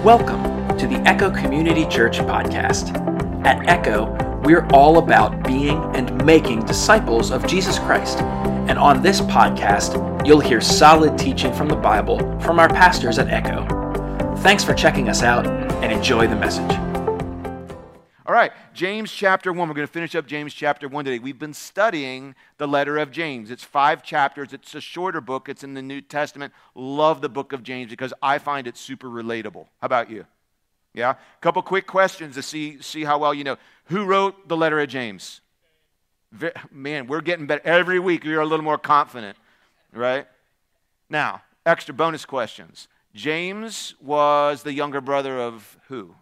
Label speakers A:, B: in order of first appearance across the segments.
A: Welcome to the Echo Community Church podcast. At Echo, we're all about being and making disciples of Jesus Christ. And on this podcast, you'll hear solid teaching from the Bible from our pastors at Echo. Thanks for checking us out and enjoy the message.
B: All right, James chapter 1. We're going to finish up James chapter 1 today. We've been studying the letter of James. It's 5 chapters. It's a shorter book. It's in the New Testament. Love the book of James because I find it super relatable. How about you? Yeah? A couple quick questions to see how well you know. Who wrote the letter of James? Man, we're getting better. Every week we're a little more confident, right? Now, extra bonus questions. James was the younger brother of who?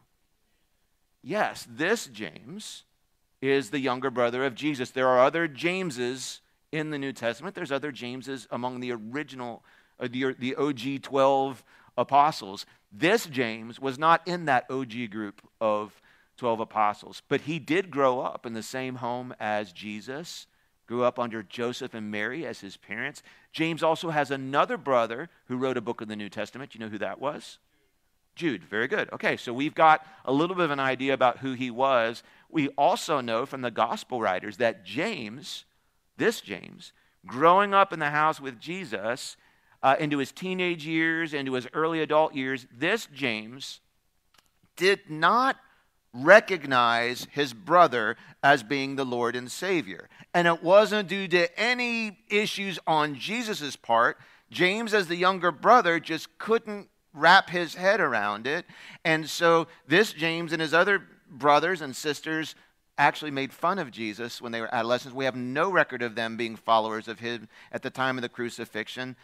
B: Yes, this James is the younger brother of Jesus. There are other Jameses in the New Testament. There's other Jameses among the original, the OG 12 apostles. This James was not in that OG group of 12 apostles, but he did grow up in the same home as Jesus, grew up under Joseph and Mary as his parents. James also has another brother who wrote a book of the New Testament. You know who that was? Jude. Very good. Okay, so we've got a little bit of an idea about who he was. We also know from the gospel writers that James, this James, growing up in the house with Jesus into his teenage years, into his early adult years, this James did not recognize his brother as being the Lord and Savior. And it wasn't due to any issues on Jesus' part. James, as the younger brother, just couldn't wrap his head around it. And so this James and his other brothers and sisters actually made fun of Jesus when they were adolescents. We have no record of them being followers of him at the time of the crucifixion.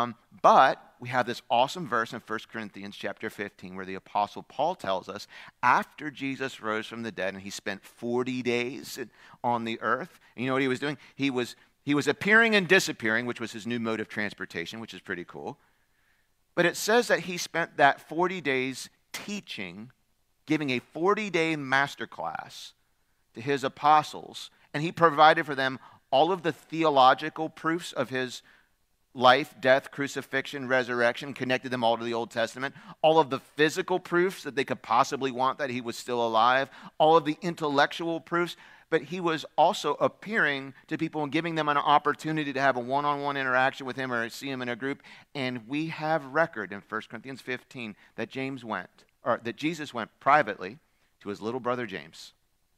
B: But we have this awesome verse in 1 Corinthians chapter 15 where the Apostle Paul tells us after Jesus rose from the dead and he spent 40 days on the earth, and you know what he was doing? He was appearing and disappearing, which was his new mode of transportation, which is pretty cool. But it says that he spent that 40 days teaching, giving a 40-day masterclass to his apostles, and he provided for them all of the theological proofs of his life, death, crucifixion, resurrection, connected them all to the Old Testament, all of the physical proofs that they could possibly want that he was still alive, all of the intellectual proofs, but he was also appearing to people and giving them an opportunity to have a one-on-one interaction with him or see him in a group. And we have record in 1 Corinthians 15 that Jesus went privately to his little brother James.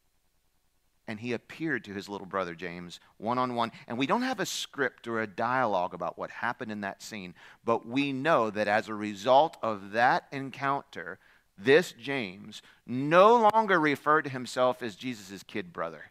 B: And he appeared to his little brother James one-on-one. And we don't have a script or a dialogue about what happened in that scene, but we know that as a result of that encounter, this James no longer referred to himself as Jesus' kid brother.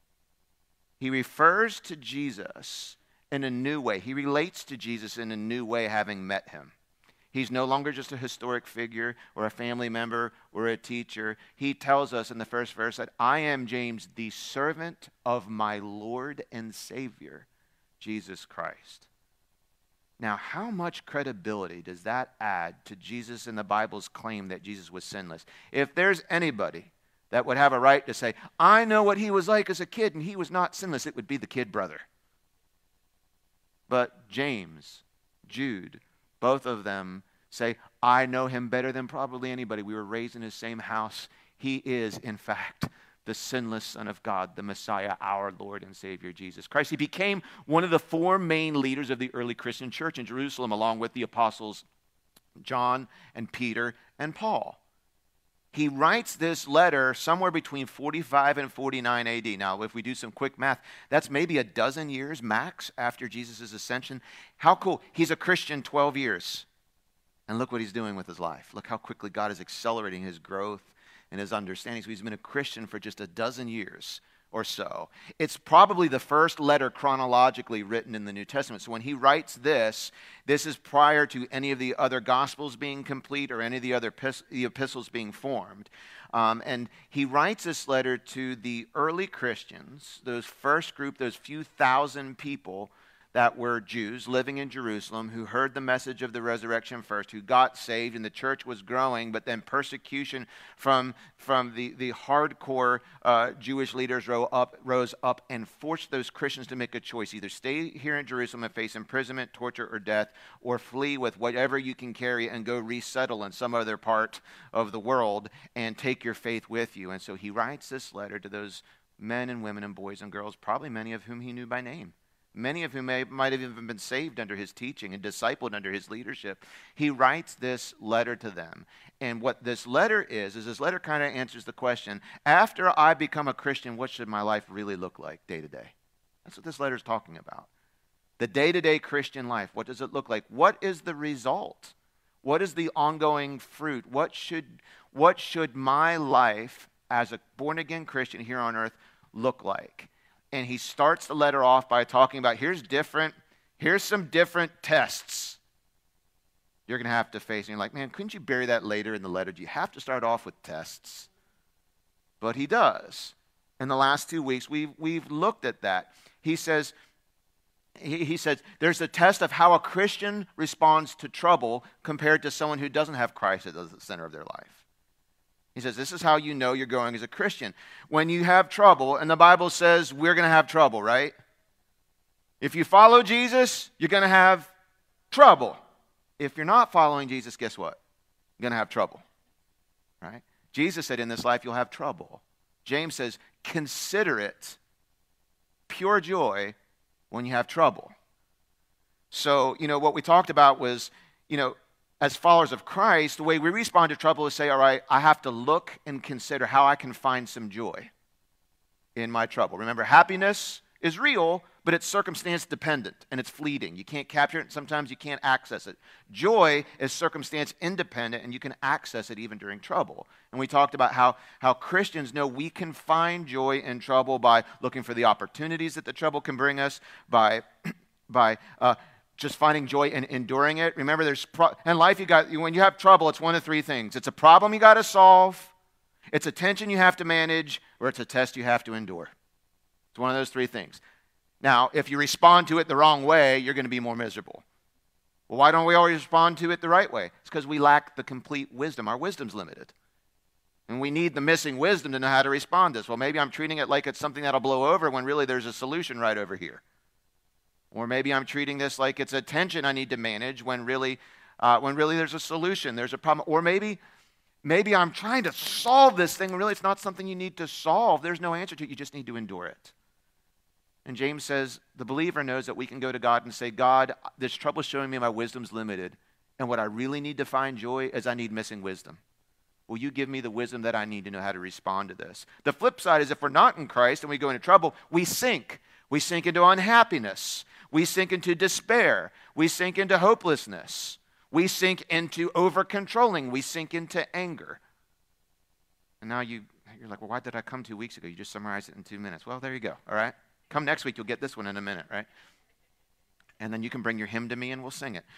B: He refers to Jesus in a new way. He relates to Jesus in a new way, having met him. He's no longer just a historic figure or a family member or a teacher. He tells us in the first verse that I am James, the servant of my Lord and Savior, Jesus Christ. Now, how much credibility does that add to Jesus and the Bible's claim that Jesus was sinless? If there's anybody that would have a right to say, I know what he was like as a kid and he was not sinless, it would be the kid brother. But James, Jude, both of them say, I know him better than probably anybody. We were raised in his same house. He is, in fact, the sinless Son of God, the Messiah, our Lord and Savior, Jesus Christ. He became one of the 4 main leaders of the early Christian church in Jerusalem, along with the apostles John and Peter and Paul. He writes this letter somewhere between 45 and 49 AD. Now, if we do some quick math, that's maybe a dozen years max after Jesus' ascension. How cool. He's a Christian 12 years. And look what he's doing with his life. Look how quickly God is accelerating his growth and his understanding. So he's been a Christian for just a dozen years or so. It's probably the first letter chronologically written in the New Testament. So when he writes this is prior to any of the other Gospels being complete or any of the other epistles being formed. And he writes this letter to the early Christians, those first group, those few thousand people that were Jews living in Jerusalem who heard the message of the resurrection first, who got saved, and the church was growing, but then persecution from the hardcore Jewish leaders rose up and forced those Christians to make a choice. Either stay here in Jerusalem and face imprisonment, torture, or death, or flee with whatever you can carry and go resettle in some other part of the world and take your faith with you. And so he writes this letter to those men and women and boys and girls, probably many of whom he knew by name. Many of whom might have even been saved under his teaching and discipled under his leadership. He writes this letter to them. And what this letter is this letter kind of answers the question, after I become a Christian, what should my life really look like day to day? That's what this letter is talking about. The day-to-day Christian life, what does it look like? What is the result? What is the ongoing fruit? What should my life as a born-again Christian here on earth look like? And he starts the letter off by talking about here's some different tests you're going to have to face. And you're like, man, couldn't you bury that later in the letter? Do you have to start off with tests? But he does. In the last 2 weeks, we've looked at that. He says there's a test of how a Christian responds to trouble compared to someone who doesn't have Christ at the center of their life. He says, this is how you know you're growing as a Christian. When you have trouble, and the Bible says we're going to have trouble, right? If you follow Jesus, you're going to have trouble. If you're not following Jesus, guess what? You're going to have trouble, right? Jesus said in this life you'll have trouble. James says, consider it pure joy when you have trouble. So, what we talked about was, as followers of Christ, the way we respond to trouble is say, all right, I have to look and consider how I can find some joy in my trouble. Remember, happiness is real, but it's circumstance dependent and it's fleeting. You can't capture it, and sometimes you can't access it. Joy is circumstance independent, and you can access it even during trouble. And we talked about how Christians know we can find joy in trouble by looking for the opportunities that the trouble can bring us, by just finding joy and enduring it. Remember, in life, when you have trouble, it's one of three things. It's a problem you got to solve, it's a tension you have to manage, or it's a test you have to endure. It's one of those three things. Now, if you respond to it the wrong way, you're going to be more miserable. Well, why don't we always respond to it the right way? It's because we lack the complete wisdom. Our wisdom's limited. And we need the missing wisdom to know how to respond to this. Well, maybe I'm treating it like it's something that'll blow over when really there's a solution right over here. Or maybe I'm treating this like it's a tension I need to manage when really there's a solution, there's a problem. Or maybe I'm trying to solve this thing, and really it's not something you need to solve. There's no answer to it. You just need to endure it. And James says the believer knows that we can go to God and say, God, this trouble is showing me my wisdom's limited, and what I really need to find joy is I need missing wisdom. Will you give me the wisdom that I need to know how to respond to this? The flip side is if we're not in Christ and we go into trouble, we sink. We sink into unhappiness. We sink into despair. We sink into hopelessness. We sink into over-controlling. We sink into anger. And now you're like, well, why did I come 2 weeks ago? You just summarized it in 2 minutes. Well, there you go, all right? Come next week, you'll get this one in a minute, right? And then you can bring your hymn to me and we'll sing it.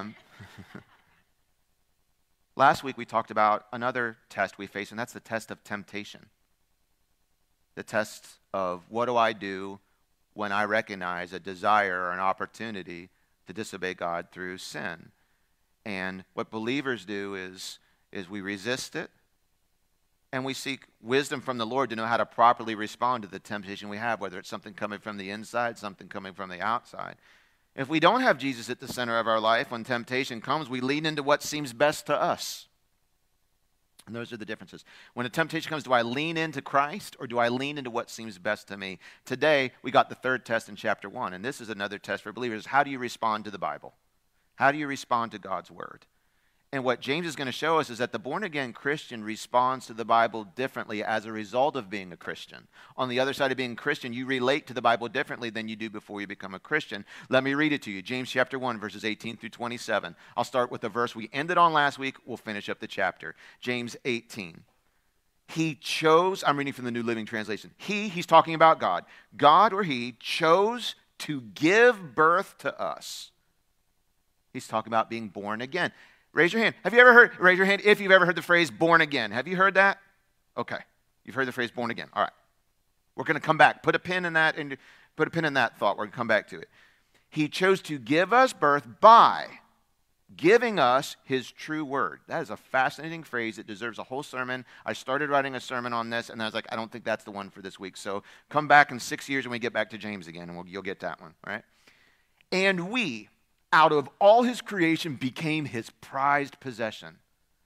B: Last week we talked about another test we face, and that's the test of temptation. The test of what do I do when I recognize a desire or an opportunity to disobey God through sin. And what believers do is we resist it, and we seek wisdom from the Lord to know how to properly respond to the temptation we have, whether it's something coming from the inside, something coming from the outside. If we don't have Jesus at the center of our life, when temptation comes, we lean into what seems best to us. And those are the differences. When a temptation comes, do I lean into Christ or do I lean into what seems best to me? Today, we got the third test in chapter 1, and this is another test for believers. How do you respond to the Bible? How do you respond to God's Word? And what James is going to show us is that the born-again Christian responds to the Bible differently as a result of being a Christian. On the other side of being a Christian, you relate to the Bible differently than you do before you become a Christian. Let me read it to you. James chapter 1, verses 18 through 27. I'll start with the verse we ended on last week. We'll finish up the chapter. James 18. He chose, I'm reading from the New Living Translation. He's talking about God. God or he chose to give birth to us. He's talking about being born again. Raise your hand. Raise your hand if you've ever heard the phrase born again. Have you heard that? Okay. You've heard the phrase born again. All right. We're going to come back. Put a pin in that thought. We're going to come back to it. He chose to give us birth by giving us his true word. That is a fascinating phrase. It deserves a whole sermon. I started writing a sermon on this, and I was like, I don't think that's the one for this week. So come back in 6 years when we get back to James again, and you'll get that one, all right? And we, out of all his creation, became his prized possession.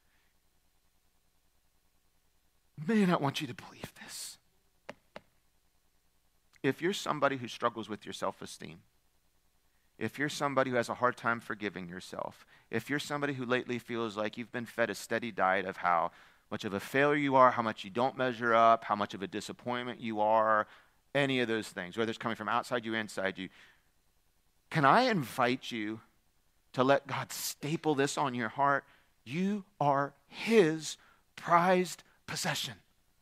B: Man, I want you to believe this. If you're somebody who struggles with your self-esteem, if you're somebody who has a hard time forgiving yourself, if you're somebody who lately feels like you've been fed a steady diet of how much of a failure you are, how much you don't measure up, how much of a disappointment you are, any of those things, whether it's coming from outside you or inside you, can I invite you to let God staple this on your heart? You are his prized possession.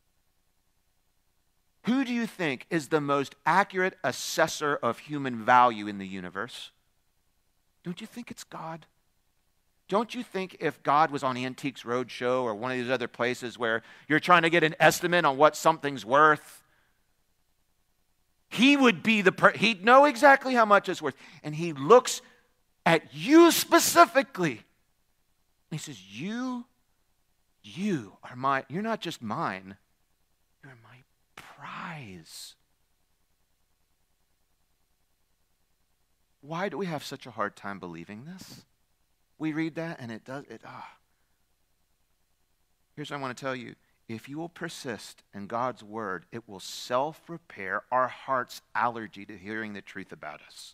B: Who do you think is the most accurate assessor of human value in the universe? Don't you think it's God? Don't you think if God was on Antiques Roadshow or one of these other places where you're trying to get an estimate on what something's worth, he would be he'd know exactly how much it's worth. And he looks at you specifically. And he says, you are mine. You're not just mine. You're my prize. Why do we have such a hard time believing this? We read that and Here's what I want to tell you. If you will persist in God's word, it will self-repair our heart's allergy to hearing the truth about us.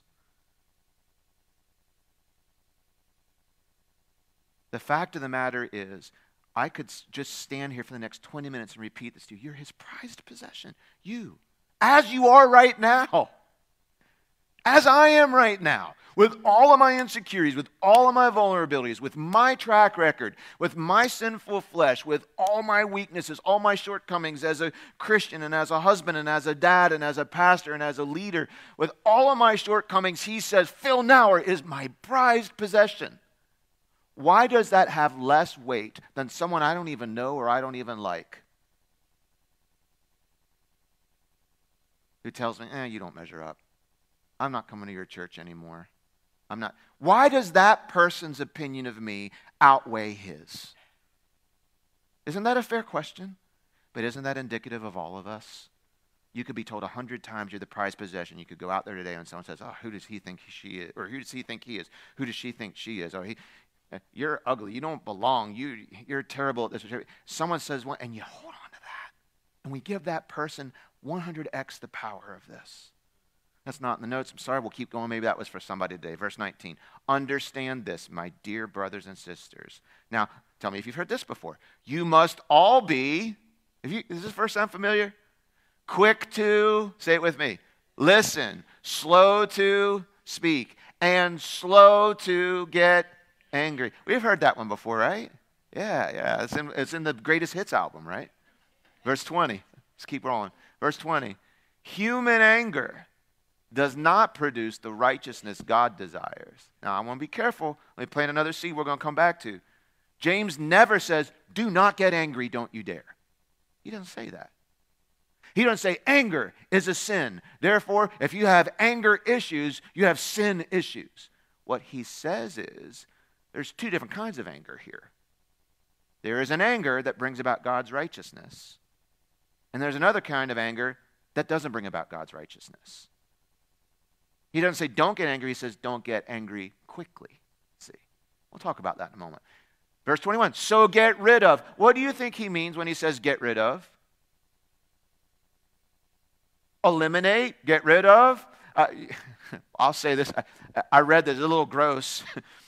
B: The fact of the matter is, I could just stand here for the next 20 minutes and repeat this to you. You're his prized possession. You, as you are right now, as I am right now, with all of my insecurities, with all of my vulnerabilities, with my track record, with my sinful flesh, with all my weaknesses, all my shortcomings as a Christian and as a husband and as a dad and as a pastor and as a leader, with all of my shortcomings, he says, Phil Nauer is my prized possession. Why does that have less weight than someone I don't even know or I don't even like? Who tells me, you don't measure up. I'm not coming to your church anymore. I'm not. Why does that person's opinion of me outweigh his? Isn't that a fair question? But isn't that indicative of all of us? You could be told 100 times you're the prized possession. You could go out there today and someone says, who does he think she is? Or who does he think he is? Who does she think she is? You're ugly. You don't belong. You're terrible at this. Someone says one, and you hold on to that. And we give that person 100x the power of this. That's not in the notes. I'm sorry. We'll keep going. Maybe that was for somebody today. Verse 19. Understand this, my dear brothers and sisters. Now, tell me if you've heard this before. You must all be, does this verse sound familiar? Quick to, say it with me, listen, slow to speak, and slow to get angry. We've heard that one before, right? Yeah. It's in the Greatest Hits album, right? Verse 20. Let's keep rolling. Verse 20. Human anger does not produce the righteousness God desires. Now, I want to be careful. Let me plant another seed we're going to come back to. James never says, do not get angry, don't you dare. He doesn't say that. He doesn't say anger is a sin. Therefore, if you have anger issues, you have sin issues. What he says is, there's two different kinds of anger here. There is an anger that brings about God's righteousness. And there's another kind of anger that doesn't bring about God's righteousness. He doesn't say don't get angry. He says don't get angry quickly. See, we'll talk about that in a moment. Verse 21, so get rid of. What do you think he means when he says get rid of? Eliminate, get rid of. I'll say this. I read this, it's a little gross.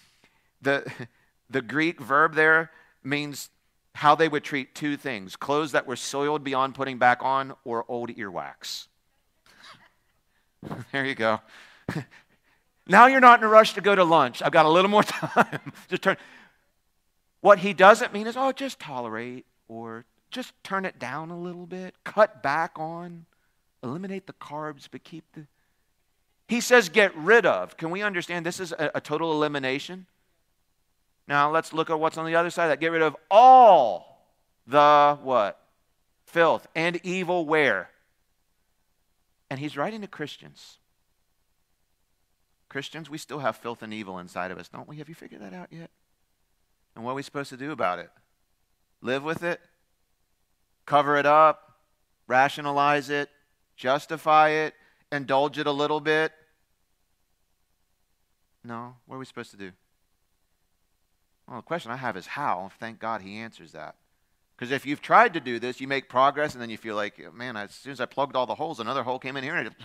B: The Greek verb there means how they would treat two things. Clothes that were soiled beyond putting back on or old earwax. There you go. Now you're not in a rush to go to lunch. I've got a little more time. What he doesn't mean is, just tolerate or just turn it down a little bit. Cut back on. Eliminate the carbs, but keep the... He says get rid of. Can we understand this is a total elimination? Now let's look at what's on the other side of that. Get rid of all the what? Filth and evil where? And he's writing to Christians. Christians, we still have filth and evil inside of us, don't we? Have you figured that out yet? And what are we supposed to do about it? Live with it? Cover it up? Rationalize it? Justify it? Indulge it a little bit? No. What are we supposed to do? Well, the question I have is how. Thank God he answers that. Because if you've tried to do this, you make progress, and then you feel like, man, as soon as I plugged all the holes, another hole came in here. And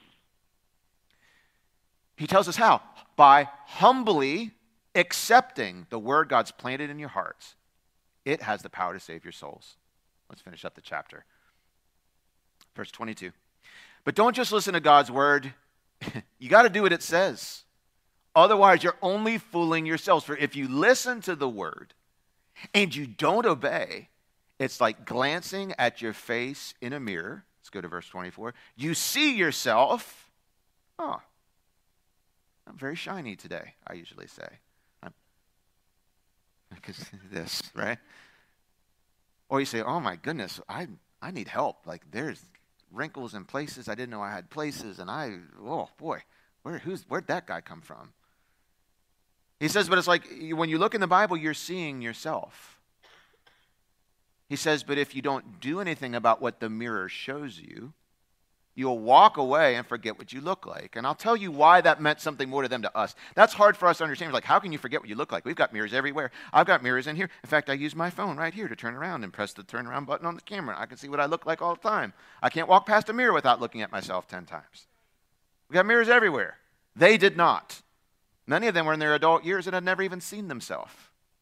B: he tells us how. By humbly accepting the word God's planted in your hearts. It has the power to save your souls. Let's finish up the chapter. Verse 22. But don't just listen to God's word. You got to do what it says. Otherwise, you're only fooling yourselves. For if you listen to the word and you don't obey, it's like glancing at your face in a mirror. Let's go to verse 24. You see yourself. Oh, I'm very shiny today, I usually say. Because this, right? Or you say, oh my goodness, I need help. Like there's wrinkles in places I didn't know I had places. And oh boy, where'd that guy come from? He says, but it's like when you look in the Bible, you're seeing yourself. He says, but if you don't do anything about what the mirror shows you, you'll walk away and forget what you look like. And I'll tell you why that meant something more to them to us. That's hard for us to understand. It's like, how can you forget what you look like? We've got mirrors everywhere. I've got mirrors in here. In fact, I use my phone right here to turn around and press the turn around button on the camera. I can see what I look like all the time. I can't walk past a mirror without looking at myself 10 times. We've got mirrors everywhere. They did not. Many of them were in their adult years and had never even seen themselves.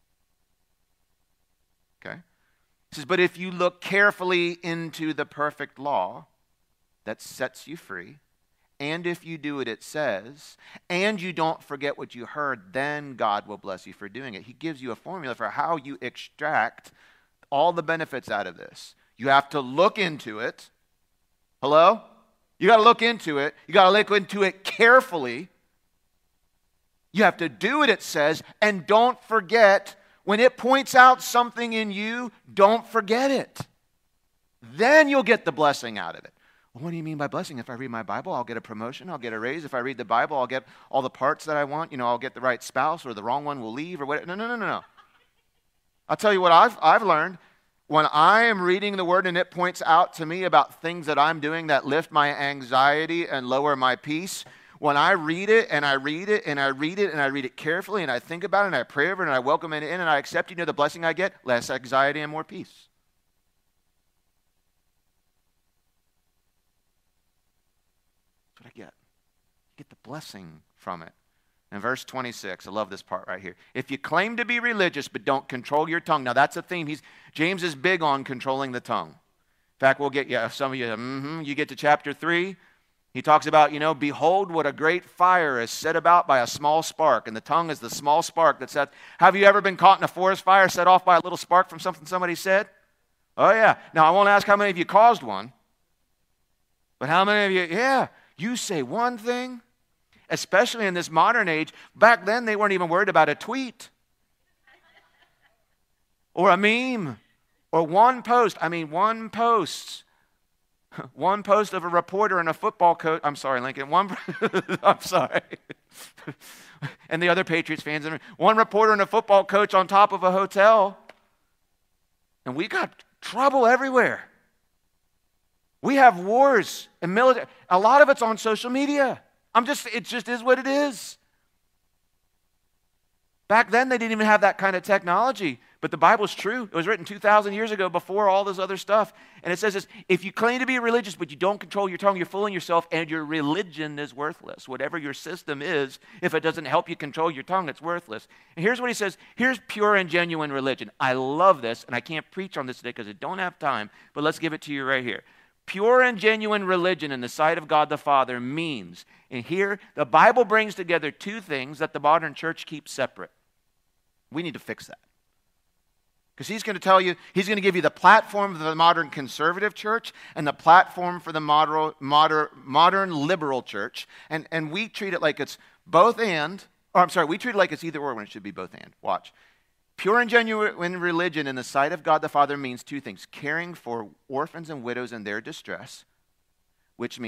B: Okay? He says, but if you look carefully into the perfect law that sets you free, and if you do what it says, and you don't forget what you heard, then God will bless you for doing it. He gives you a formula for how you extract all the benefits out of this. You have to look into it. Hello? You got to look into it. You got to look into it carefully. You have to do what it says, and don't forget, when it points out something in you, don't forget it. Then you'll get the blessing out of it. Well, what do you mean by blessing? If I read my Bible, I'll get a promotion, I'll get a raise. If I read the Bible, I'll get all the parts that I want. I'll get the right spouse, or the wrong one will leave, or whatever. No. I'll tell you what I've learned. When I am reading the Word and it points out to me about things that I'm doing that lift my anxiety and lower my peace, when I read it and I read it and I read it and I read it carefully and I think about it and I pray over it and I welcome it in and I accept, the blessing I get? Less anxiety and more peace. That's what I get. You get the blessing from it. In verse 26, I love this part right here. If you claim to be religious but don't control your tongue. Now that's a theme. James is big on controlling the tongue. In fact, we'll get some of you, you get to chapter 3. He talks about, behold what a great fire is set about by a small spark. And the tongue is the small spark that sets. Have you ever been caught in a forest fire set off by a little spark from something somebody said? Oh, yeah. Now, I won't ask how many of you caused one. But how many of you, you say one thing, especially in this modern age. Back then, they weren't even worried about a tweet or a meme or one post. One post. One post of a reporter and a football coach. I'm sorry, Lincoln. I'm sorry. And the other Patriots fans. One reporter and a football coach on top of a hotel. And we got trouble everywhere. We have wars and military. A lot of it's on social media. It just is what it is. Back then, they didn't even have that kind of technology. But the Bible's true. It was written 2,000 years ago before all this other stuff. And it says this, if you claim to be religious but you don't control your tongue, you're fooling yourself and your religion is worthless. Whatever your system is, if it doesn't help you control your tongue, it's worthless. And here's what he says. Here's pure and genuine religion. I love this, and I can't preach on this today because I don't have time, but let's give it to you right here. Pure and genuine religion in the sight of God the Father means, and here the Bible brings together two things that the modern church keeps separate. We need to fix that. Because he's going to tell you, he's going to give you the platform of the modern conservative church and the platform for the modern liberal church. And we treat it like it's both and, we treat it like it's either or when it should be both and. Watch. Pure and genuine religion in the sight of God the Father means two things. Caring for orphans and widows in their distress, which means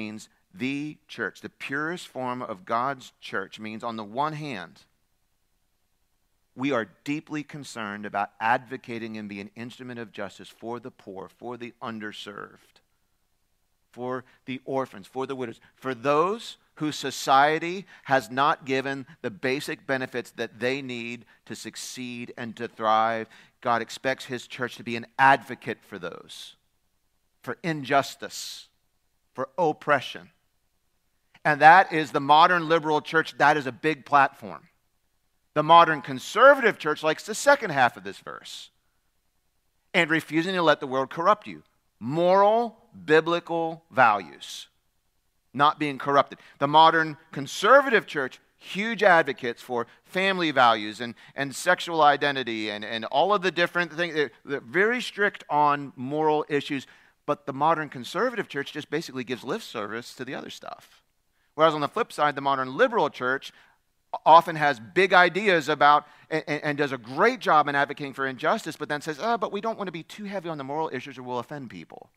B: the church, the purest form of God's church, means on the one hand, we are deeply concerned about advocating and being an instrument of justice for the poor, for the underserved, for the orphans, for the widows, for those whose society has not given the basic benefits that they need to succeed and to thrive. God expects his church to be an advocate for those, for injustice, for oppression. And that is the modern liberal church. That is a big platform. The modern conservative church likes the second half of this verse and refusing to let the world corrupt you. Moral, biblical values not being corrupted. The modern conservative church, huge advocates for family values and sexual identity and all of the different things. They're very strict on moral issues, but the modern conservative church just basically gives lip service to the other stuff. Whereas on the flip side, the modern liberal church often has big ideas about and does a great job in advocating for injustice, but then says, but we don't want to be too heavy on the moral issues or we'll offend people.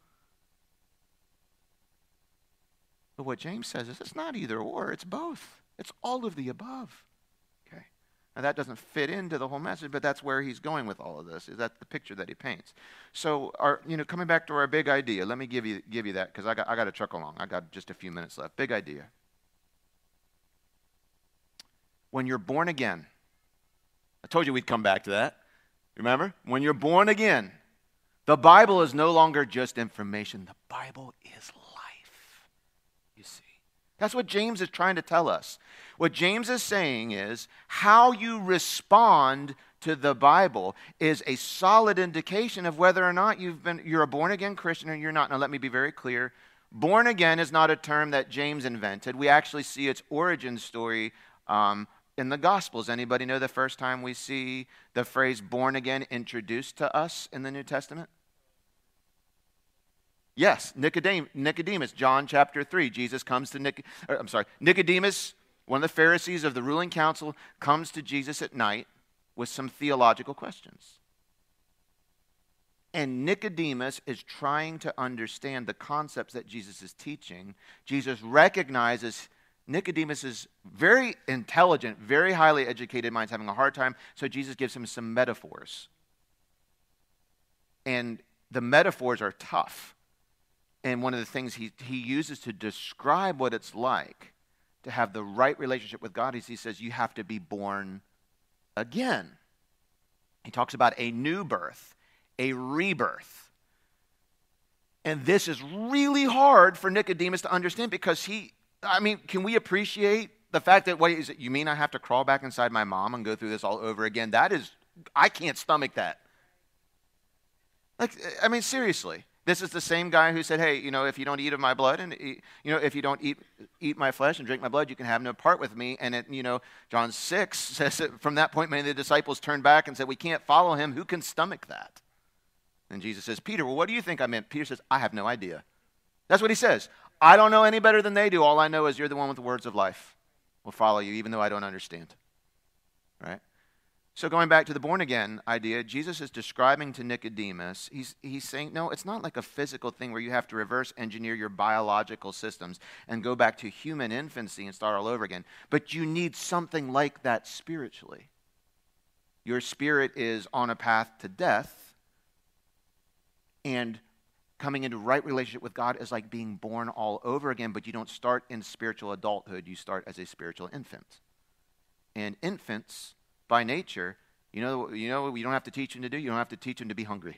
B: But what James says is it's not either or, it's both. It's all of the above. Okay. Now that doesn't fit into the whole message, but that's where he's going with all of this. Is that the picture that he paints? So, coming back to our big idea, let me give you that because I got to truck along. I got just a few minutes left. Big idea. When you're born again, I told you we'd come back to that. Remember? When you're born again, the Bible is no longer just information. The Bible is life. You see. That's what James is trying to tell us. What James is saying is how you respond to the Bible is a solid indication of whether or not you're a born-again Christian or you're not. Now, let me be very clear. Born again is not a term that James invented. We actually see its origin story in the Gospels. Anybody know the first time we see the phrase born again introduced to us in the New Testament? Yes, Nicodemus, John chapter 3. Jesus comes to Nicodemus, one of the Pharisees of the ruling council, comes to Jesus at night with some theological questions. And Nicodemus is trying to understand the concepts that Jesus is teaching. Jesus recognizes Nicodemus is very intelligent, very highly educated mind's having a hard time, so Jesus gives him some metaphors. And the metaphors are tough. And one of the things he uses to describe what it's like to have the right relationship with God is he says you have to be born again. He talks about a new birth, a rebirth. And this is really hard for Nicodemus to understand because can we appreciate the fact that, you mean I have to crawl back inside my mom and go through this all over again? I can't stomach that. Seriously. This is the same guy who said, hey, if you don't eat of my blood and, if you don't eat my flesh and drink my blood, you can have no part with me. And, John 6 says that from that point, many of the disciples turned back and said, we can't follow him. Who can stomach that? And Jesus says, Peter, well, what do you think I meant? Peter says, I have no idea. That's what he says. I don't know any better than they do. All I know is you're the one with the words of life. We'll follow you even though I don't understand. Right? So going back to the born-again idea, Jesus is describing to Nicodemus, he's saying, no, it's not like a physical thing where you have to reverse engineer your biological systems and go back to human infancy and start all over again. But you need something like that spiritually. Your spirit is on a path to death, and coming into right relationship with God is like being born all over again, but you don't start in spiritual adulthood. You start as a spiritual infant. And infants, by nature, you know what you don't have to teach them to do? You don't have to teach them to be hungry.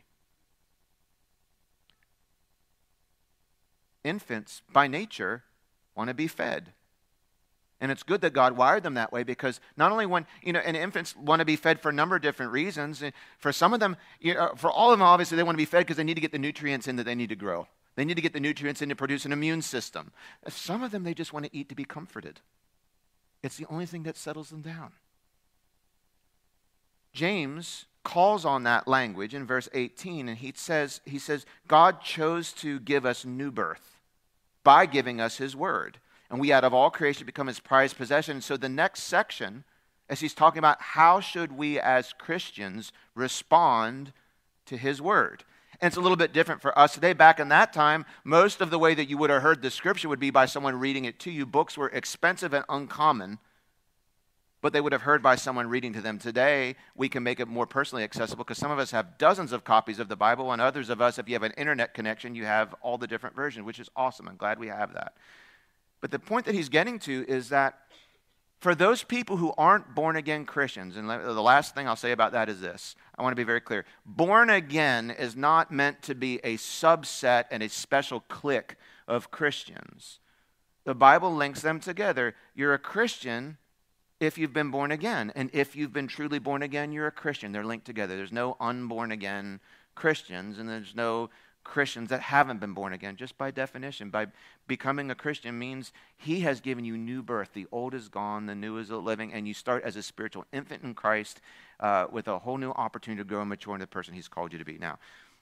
B: Infants, by nature, want to be fed. And it's good that God wired them that way because not only and infants want to be fed for a number of different reasons. For some of them, for all of them, obviously, they want to be fed because they need to get the nutrients in that they need to grow. They need to get the nutrients in to produce an immune system. Some of them, they just want to eat to be comforted. It's the only thing that settles them down. James calls on that language in verse 18, and he says, God chose to give us new birth by giving us his word. And we out of all creation become his prized possession. So the next section, as he's talking about how should we as Christians respond to his word. And it's a little bit different for us today. Back in that time, most of the way that you would have heard the scripture would be by someone reading it to you. Books were expensive and uncommon, but they would have heard by someone reading to them. Today, we can make it more personally accessible because some of us have dozens of copies of the Bible, and others of us, if you have an internet connection, you have all the different versions, which is awesome. I'm glad we have that. But the point that he's getting to is that for those people who aren't born-again Christians, and the last thing I'll say about that is this. I want to be very clear. Born again is not meant to be a subset and a special clique of Christians. The Bible links them together. You're a Christian if you've been born again. And if you've been truly born again, you're a Christian. They're linked together. There's no unborn again Christians, and there's no Christians that haven't been born again, just by definition. By becoming a Christian means he has given you new birth. The old is gone, the new is living, and you start as a spiritual infant in Christ with a whole new opportunity to grow and mature into the person he's called you to be. Now,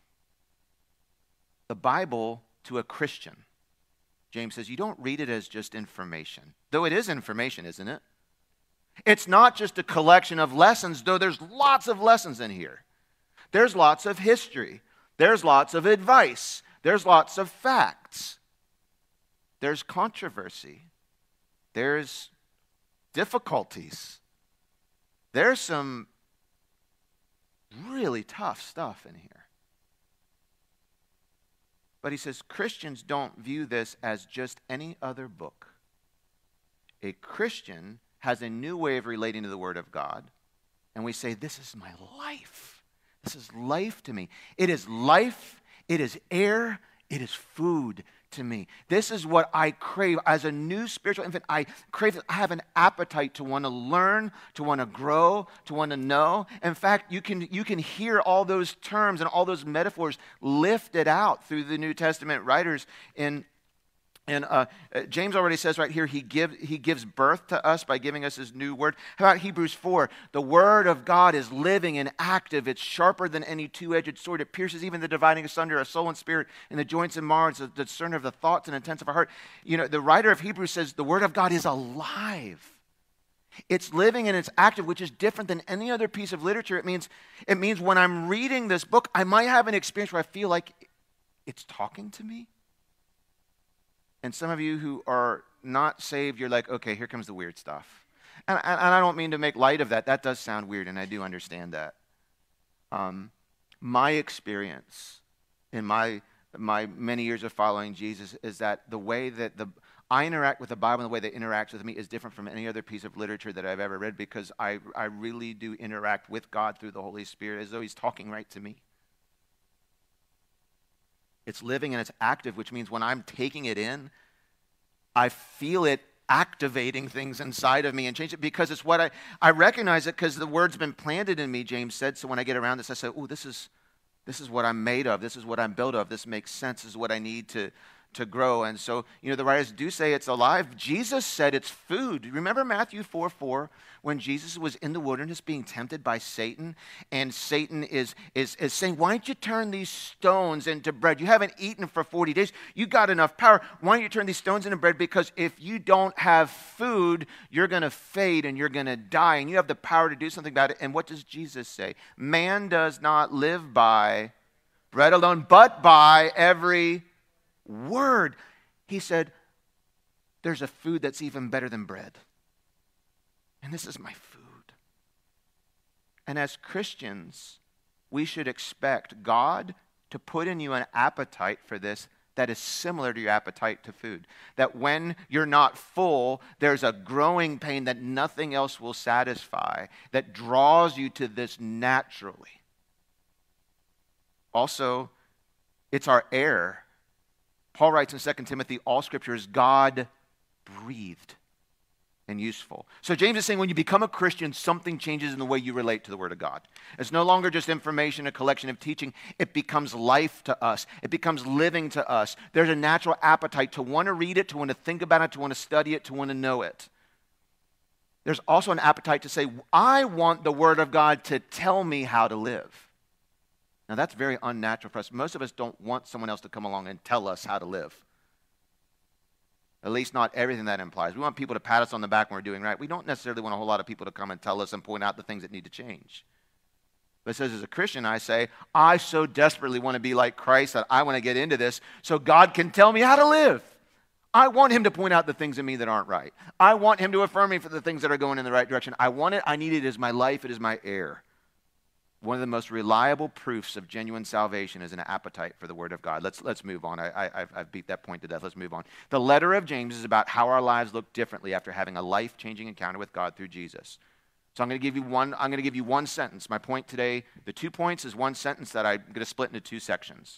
B: the Bible to a Christian, James says, you don't read it as just information, though it is information, isn't it? It's not just a collection of lessons, though there's lots of lessons in here. There's lots of history. There's lots of advice. There's lots of facts. There's controversy. There's difficulties. There's some really tough stuff in here. But he says Christians don't view this as just any other book. A Christian has a new way of relating to the Word of God, and we say, this is my life. This is life to me. It is life, it is air, it is food to me. This is what I crave. As a new spiritual infant, I crave it. I have an appetite to want to learn, to want to grow, to want to know. In fact, you can hear all those terms and all those metaphors lifted out through the New Testament writers in And James already says right here, he gives birth to us by giving us his new word. How about Hebrews 4? The word of God is living and active. It's sharper than any two-edged sword. It pierces even the dividing asunder of soul and spirit and the joints and marrow, the discerner of the thoughts and intents of our heart. You know, the writer of Hebrews says the word of God is alive. It's living and it's active, which is different than any other piece of literature. It means when I'm reading this book, I might have an experience where I feel like it's talking to me. And some of you who are not saved, you're like, okay, here comes the weird stuff. And I don't mean to make light of that. That does sound weird, and I do understand that. My experience in my many years of following Jesus is that the way that I interact with the Bible and the way that it interacts with me is different from any other piece of literature that I've ever read, because I really do interact with God through the Holy Spirit as though he's talking right to me. It's living and it's active, which means when I'm taking it in, I feel it activating things inside of me and change it, because it's what I recognize it because the word's been planted in me, James said. So when I get around this, I say, oh, this is what I'm made of. This is what I'm built of. This makes sense. This is what I need to grow. And so, the writers do say it's alive. Jesus said it's food. Remember Matthew 4:4, when Jesus was in the wilderness being tempted by Satan, and Satan is saying, why don't you turn these stones into bread? You haven't eaten for 40 days. You got enough power. Why don't you turn these stones into bread? Because if you don't have food, you're going to fade and you're going to die, and you have the power to do something about it. And what does Jesus say? Man does not live by bread alone, but by every word. He said, there's a food that's even better than bread. And this is my food. And as Christians, we should expect God to put in you an appetite for this that is similar to your appetite to food. That when you're not full, there's a growing pain that nothing else will satisfy, that draws you to this naturally. Also, it's our air. Paul writes in 2 Timothy, all scripture is God-breathed and useful. So James is saying when you become a Christian, something changes in the way you relate to the Word of God. It's no longer just information, a collection of teaching. It becomes life to us. It becomes living to us. There's a natural appetite to want to read it, to want to think about it, to want to study it, to want to know it. There's also an appetite to say, I want the Word of God to tell me how to live. Now, that's very unnatural for us. Most of us don't want someone else to come along and tell us how to live. At least not everything that implies. We want people to pat us on the back when we're doing right. We don't necessarily want a whole lot of people to come and tell us and point out the things that need to change. But it says, as a Christian, I say, I so desperately want to be like Christ that I want to get into this so God can tell me how to live. I want him to point out the things in me that aren't right. I want him to affirm me for the things that are going in the right direction. I want it. I need it as my life. It is my air. One of the most reliable proofs of genuine salvation is an appetite for the Word of God. Let's move on. I've beat that point to death. Let's move on. The letter of James is about how our lives look differently after having a life-changing encounter with God through Jesus. So I'm going to give you one sentence. My point today, the 2 points is one sentence that I'm going to split into 2 sections.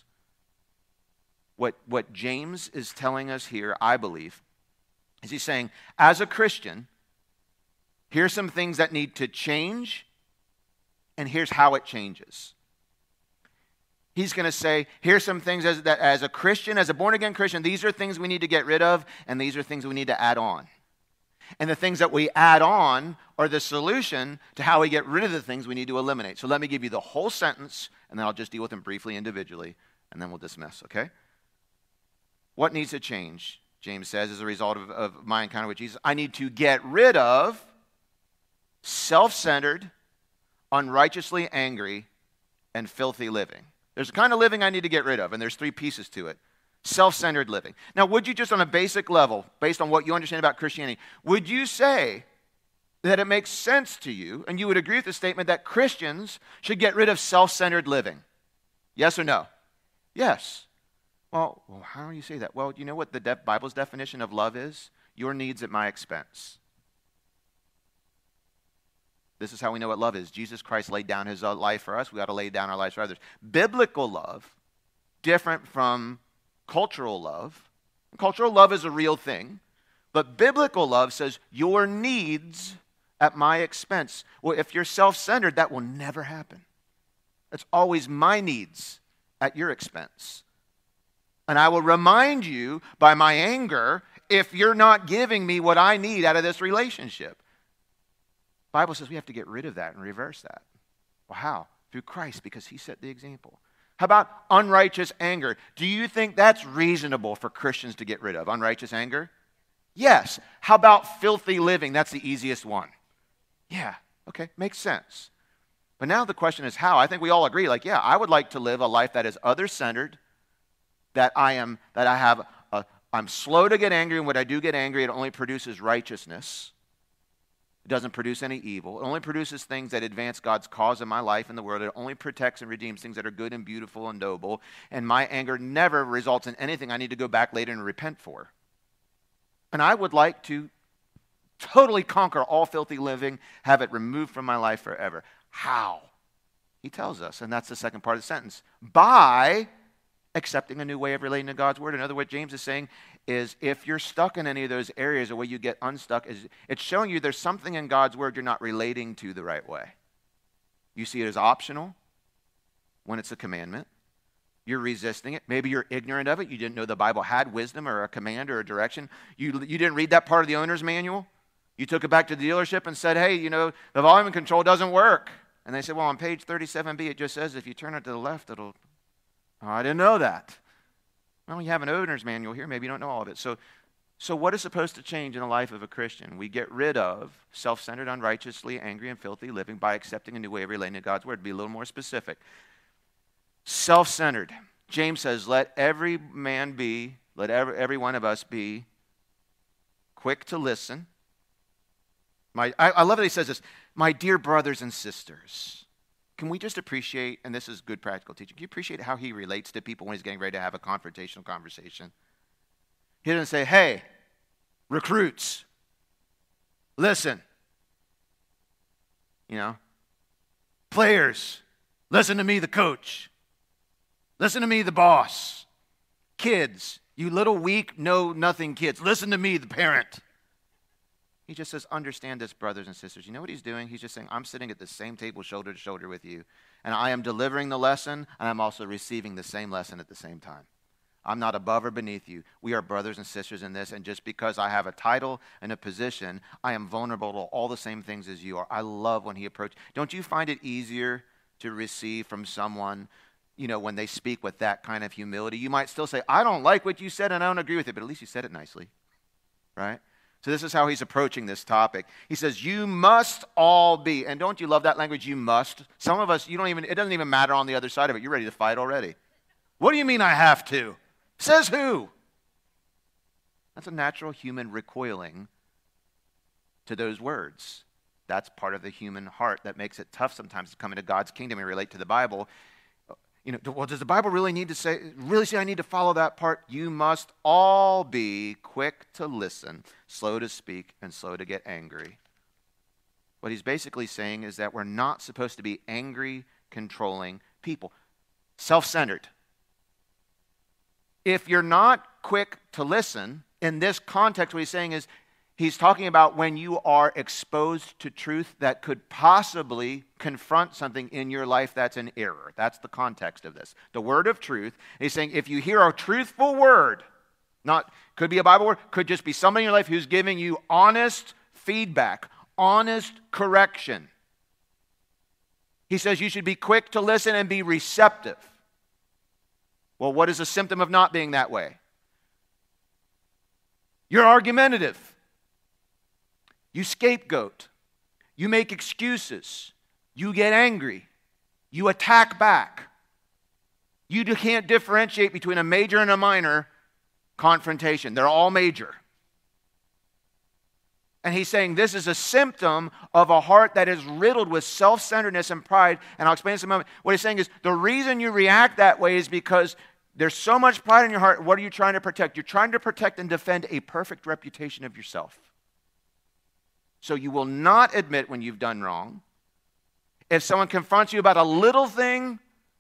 B: What James is telling us here, I believe, is he's saying, as a Christian, here's some things that need to change, and here's how it changes. He's going to say, here's some things that as a Christian, as a born-again Christian, these are things we need to get rid of, and these are things we need to add on. And the things that we add on are the solution to how we get rid of the things we need to eliminate. So let me give you the whole sentence, and then I'll just deal with them briefly individually, and then we'll dismiss, okay? What needs to change, James says, as a result of my encounter with Jesus? I need to get rid of self-centered, unrighteously angry, and filthy living. There's a kind of living I need to get rid of, and there's 3 pieces to it. Self-centered living. Now, would you just on a basic level, based on what you understand about Christianity, would you say that it makes sense to you, and you would agree with the statement that Christians should get rid of self-centered living? Yes or no? Yes. Well, how do you say that? Well, you know what the Bible's definition of love is? Your needs at my expense. This is how we know what love is. Jesus Christ laid down his life for us. We ought to lay down our lives for others. Biblical love, different from cultural love. Cultural love is a real thing. But biblical love says your needs at my expense. Well, if you're self-centered, that will never happen. It's always my needs at your expense. And I will remind you by my anger if you're not giving me what I need out of this relationship. The Bible says we have to get rid of that and reverse that. Well, how? Through Christ, because he set the example. How about unrighteous anger? Do you think that's reasonable for Christians to get rid of? Unrighteous anger? Yes. How about filthy living? That's the easiest one. Yeah. Okay. Makes sense. But now the question is how? I think we all agree, yeah, I would like to live a life that is other-centered, I'm slow to get angry, and when I do get angry, it only produces righteousness. It doesn't produce any evil. It only produces things that advance God's cause in my life and the world. It only protects and redeems things that are good and beautiful and noble. And my anger never results in anything I need to go back later and repent for. And I would like to totally conquer all filthy living, have it removed from my life forever. How? He tells us, and that's the second part of the sentence. By accepting a new way of relating to God's word. In other words, what James is saying is if you're stuck in any of those areas, the way you get unstuck is it's showing you there's something in God's word you're not relating to the right way. You see it as optional when it's a commandment. You're resisting it. Maybe you're ignorant of it. You didn't know the Bible had wisdom or a command or a direction. You didn't read that part of the owner's manual. You took it back to the dealership and said, hey, the volume control doesn't work. And they said, well, on page 37B, it just says if you turn it to the left, it'll... Oh, I didn't know that. Well, you have an owner's manual here. Maybe you don't know all of it. So what is supposed to change in the life of a Christian? We get rid of self-centered, unrighteously angry, and filthy living by accepting a new way of relating to God's word. Be a little more specific. Self-centered. James says, let every one of us be quick to listen. I love that he says this, my dear brothers and sisters. Can we just appreciate, and this is good practical teaching, can you appreciate how he relates to people when he's getting ready to have a confrontational conversation? He doesn't say, hey, recruits, listen. Players, listen to me, the coach. Listen to me, the boss. Kids, you little weak, know-nothing kids, listen to me, the parent. He just says, understand this, brothers and sisters. You know what he's doing? He's just saying, I'm sitting at the same table shoulder to shoulder with you, and I am delivering the lesson, and I'm also receiving the same lesson at the same time. I'm not above or beneath you. We are brothers and sisters in this, and just because I have a title and a position, I am vulnerable to all the same things as you are. I love when he approaches. Don't you find it easier to receive from someone, when they speak with that kind of humility? You might still say, I don't like what you said, and I don't agree with it, but at least you said it nicely, right? So this is how he's approaching this topic. He says, you must all be. And don't you love that language, you must? Some of us, it doesn't even matter on the other side of it. You're ready to fight already. What do you mean I have to? Says who? That's a natural human recoiling to those words. That's part of the human heart that makes it tough sometimes to come into God's kingdom and relate to the Bible. Well, does the Bible really say I need to follow that part? You must all be quick to listen, slow to speak, and slow to get angry. What he's basically saying is that we're not supposed to be angry, controlling people. Self-centered. If you're not quick to listen, in this context, what he's saying is, he's talking about when you are exposed to truth that could possibly confront something in your life that's an error. That's the context of this. The word of truth. He's saying if you hear a truthful word, could be a Bible word, could just be somebody in your life who's giving you honest feedback, honest correction. He says you should be quick to listen and be receptive. Well, what is a symptom of not being that way? You're argumentative. You scapegoat. You make excuses. You get angry. You attack back. You can't differentiate between a major and a minor confrontation. They're all major. And he's saying this is a symptom of a heart that is riddled with self-centeredness and pride. And I'll explain this in a moment. What he's saying is the reason you react that way is because there's so much pride in your heart. What are you trying to protect? You're trying to protect and defend a perfect reputation of yourself. So you will not admit when you've done wrong. If someone confronts you about a little thing,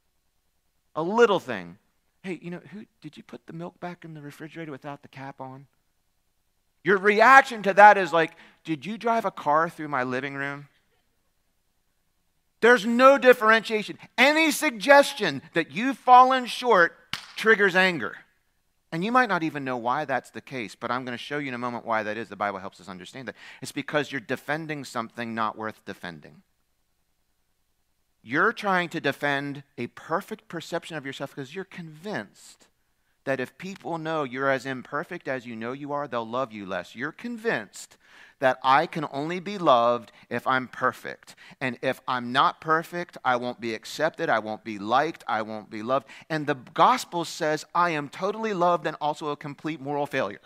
B: hey, did you put the milk back in the refrigerator without the cap on? Your reaction to that is like, did you drive a car through my living room? There's no differentiation. Any suggestion that you've fallen short triggers anger. And you might not even know why that's the case, but I'm going to show you in a moment why that is. The Bible helps us understand that. It's because you're defending something not worth defending. You're trying to defend a perfect perception of yourself because you're convinced that if people know you're as imperfect as you know you are, they'll love you less. You're convinced that I can only be loved if I'm perfect. And if I'm not perfect, I won't be accepted, I won't be liked, I won't be loved. And the gospel says I am totally loved and also a complete moral failure.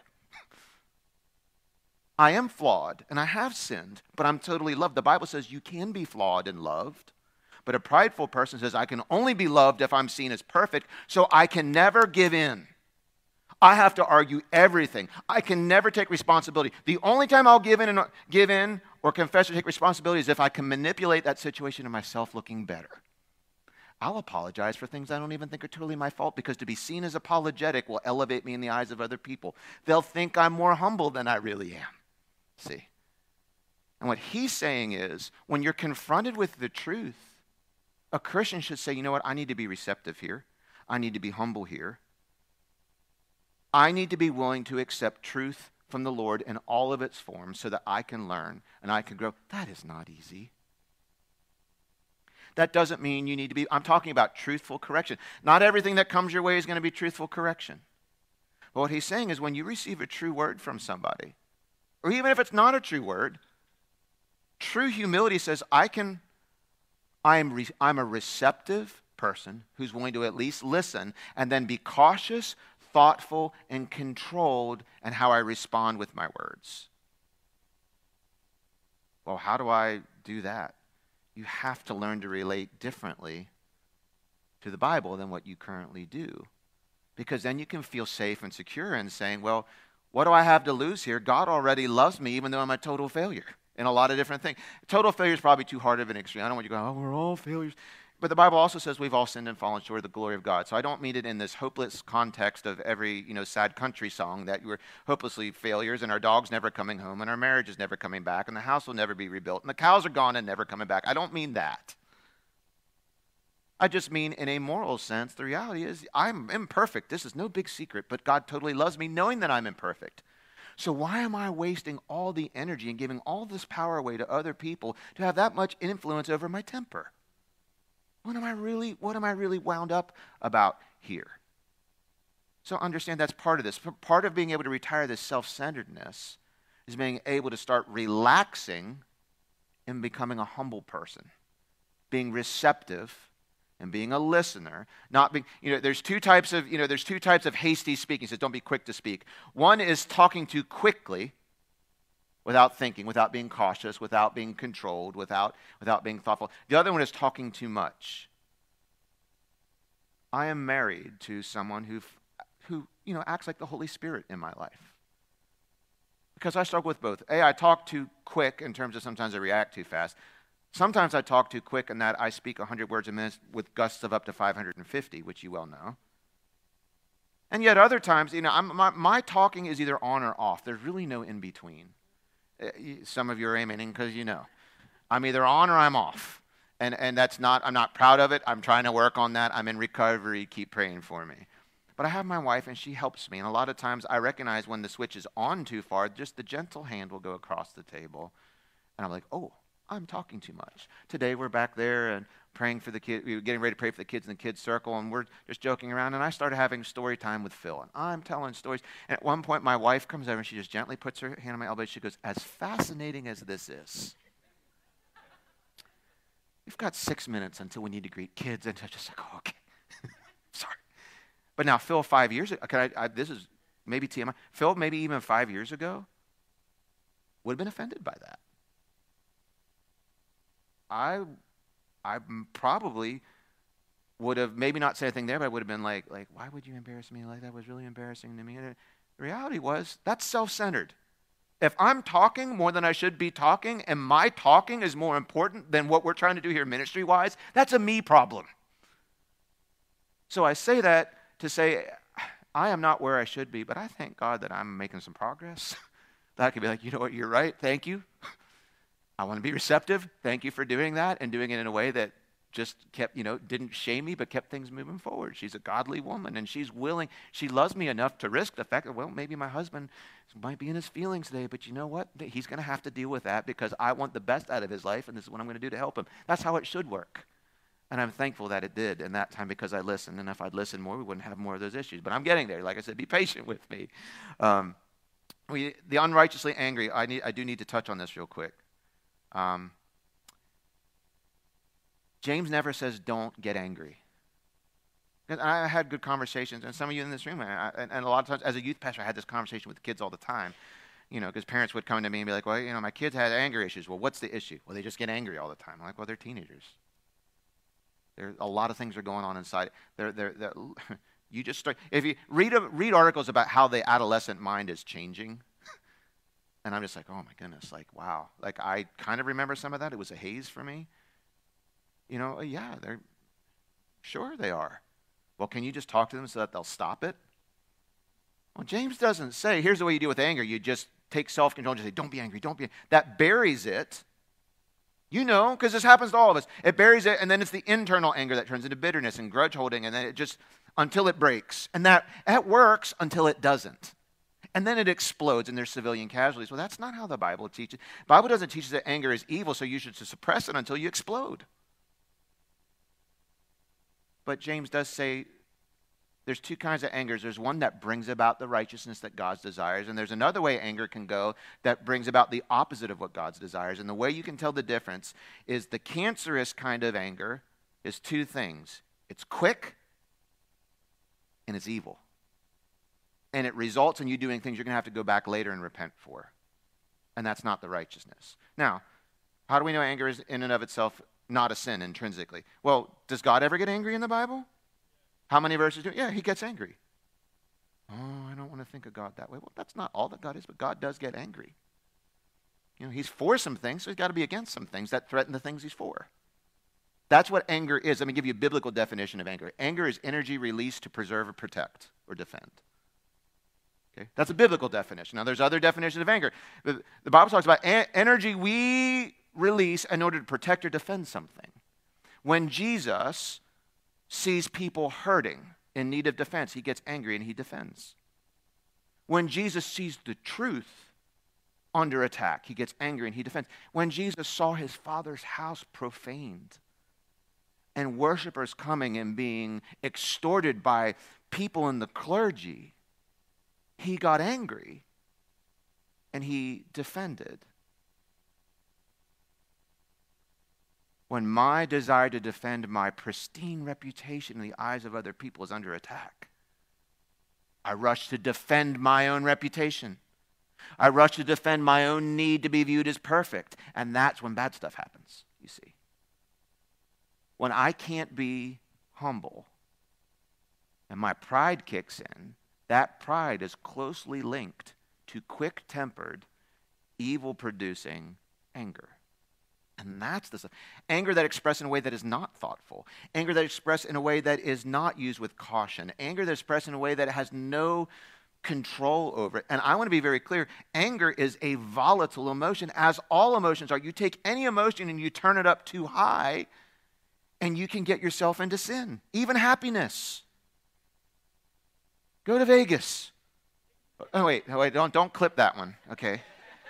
B: I am flawed and I have sinned, but I'm totally loved. The Bible says you can be flawed and loved. But a prideful person says I can only be loved if I'm seen as perfect, so I can never give in. I have to argue everything. I can never take responsibility. The only time I'll give in or confess or take responsibility is if I can manipulate that situation to myself looking better. I'll apologize for things I don't even think are totally my fault because to be seen as apologetic will elevate me in the eyes of other people. They'll think I'm more humble than I really am. See? And what he's saying is when you're confronted with the truth, a Christian should say, you know what, I need to be receptive here. I need to be humble here. I need to be willing to accept truth from the Lord in all of its forms so that I can learn and I can grow. That is not easy. That doesn't mean you need to be, I'm talking about truthful correction. Not everything that comes your way is going to be truthful correction. But what he's saying is when you receive a true word from somebody, or even if it's not a true word, true humility says, I'm a receptive person who's willing to at least listen and then be cautious, thoughtful, and controlled in how I respond with my words. Well, how do I do that? You have to learn to relate differently to the Bible than what you currently do. Because then you can feel safe and secure in saying, well, what do I have to lose here? God already loves me even though I'm a total failure in a lot of different things. Total failure is probably too hard of an extreme. I don't want you to go, oh, we're all failures. But the Bible also says we've all sinned and fallen short of the glory of God. So I don't mean it in this hopeless context of every, sad country song that we're hopelessly failures and our dog's never coming home and our marriage is never coming back and the house will never be rebuilt and the cows are gone and never coming back. I don't mean that. I just mean in a moral sense, the reality is I'm imperfect. This is no big secret, but God totally loves me knowing that I'm imperfect. So why am I wasting all the energy and giving all this power away to other people to have that much influence over my temper? What am I really wound up about here? So understand that's part of this. Part of being able to retire this self-centeredness is being able to start relaxing and becoming a humble person, being receptive and being a listener, not being, there's two types of hasty speaking. He says, don't be quick to speak. One is talking too quickly without thinking, without being cautious, without being controlled, without being thoughtful. The other one is talking too much. I am married to someone who acts like the Holy Spirit in my life. Because I struggle with both. I talk too quick in terms of sometimes I react too fast. Sometimes I talk too quick in that I speak 100 words a minute with gusts of up to 550, which you well know. And yet other times, my talking is either on or off. There's really no in between. Some of you are amening because I'm either on or I'm off. And that's not, I'm not proud of it. I'm trying to work on that. I'm in recovery. Keep praying for me. But I have my wife and she helps me. And a lot of times I recognize when the switch is on too far, just the gentle hand will go across the table. And I'm like, oh, I'm talking too much. Today we're back there and praying for the kids. We were getting ready to pray for the kids in the kids' circle, and we're just joking around. And I started having story time with Phil, and I'm telling stories. And at one point, my wife comes over and she just gently puts her hand on my elbow. She goes, "As fascinating as this is, we've got 6 minutes until we need to greet kids." And I'm just like, oh, okay, sorry. But now, Phil, 5 years ago, this is maybe TMI. Phil, maybe even 5 years ago, would have been offended by that. I probably would have maybe not said anything there, but I would have been like, why would you embarrass me like that? Was really embarrassing to me. And the reality was, that's self-centered. If I'm talking more than I should be talking, and my talking is more important than what we're trying to do here ministry-wise, that's a me problem. So I say that to say, I am not where I should be, but I thank God that I'm making some progress. That I could be like, you know what, you're right, thank you. I want to be receptive. Thank you for doing that and doing it in a way that just kept, didn't shame me, but kept things moving forward. She's a godly woman, and she's willing. She loves me enough to risk the fact that, well, maybe my husband might be in his feelings today, but you know what? He's going to have to deal with that because I want the best out of his life, and this is what I'm going to do to help him. That's how it should work. And I'm thankful that it did in that time because I listened. And if I'd listened more, we wouldn't have more of those issues. But I'm getting there. Like I said, be patient with me. The unrighteously angry, I do need to touch on this real quick. James never says don't get angry. And I had good conversations, and some of you in this room, and a lot of times as a youth pastor, I had this conversation with the kids all the time, because parents would come to me and be like, well, my kids had anger issues. Well, what's the issue? Well, they just get angry all the time. I'm like, well, they're teenagers. A lot of things are going on inside. You just start, if you read articles about how the adolescent mind is changing, and I'm just like, oh my goodness, wow. I kind of remember some of that. It was a haze for me. Yeah, sure they are. Well, can you just talk to them so that they'll stop it? Well, James doesn't say, here's the way you deal with anger. You just take self-control and just say, don't be angry, don't be angry. That buries it. Because this happens to all of us. It buries it, and then it's the internal anger that turns into bitterness and grudge holding, and then it just, until it breaks. And that works until it doesn't. And then it explodes, and there's civilian casualties. Well, that's not how the Bible teaches. The Bible doesn't teach that anger is evil, so you should suppress it until you explode. But James does say there's two kinds of angers. There's one that brings about the righteousness that God desires, and there's another way anger can go that brings about the opposite of what God desires. And the way you can tell the difference is the cancerous kind of anger is two things. It's quick, and it's evil. And it results in you doing things you're going to have to go back later and repent for. And that's not the righteousness. Now, how do we know anger is in and of itself not a sin intrinsically? Well, does God ever get angry in the Bible? How many verses do? Yeah, he gets angry. Oh, I don't want to think of God that way. Well, that's not all that God is, but God does get angry. He's for some things, so he's got to be against some things that threaten the things he's for. That's what anger is. Let me give you a biblical definition of anger. Anger is energy released to preserve or protect or defend. Okay? That's a biblical definition. Now, there's other definitions of anger. The Bible talks about energy we release in order to protect or defend something. When Jesus sees people hurting in need of defense, he gets angry and he defends. When Jesus sees the truth under attack, he gets angry and he defends. When Jesus saw his Father's house profaned and worshipers coming and being extorted by people in the clergy, he got angry and he defended. When my desire to defend my pristine reputation in the eyes of other people is under attack, I rush to defend my own reputation. I rush to defend my own need to be viewed as perfect. And that's when bad stuff happens, you see. When I can't be humble and my pride kicks in, that pride is closely linked to quick-tempered, evil-producing anger. And that's the stuff. Anger that expressed in a way that is not thoughtful. Anger that expressed in a way that is not used with caution. Anger that expressed in a way that has no control over it. And I want to be very clear, anger is a volatile emotion, as all emotions are. You take any emotion and you turn it up too high, and you can get yourself into sin. Even happiness. Go to Vegas. Oh, wait, don't clip that one, okay?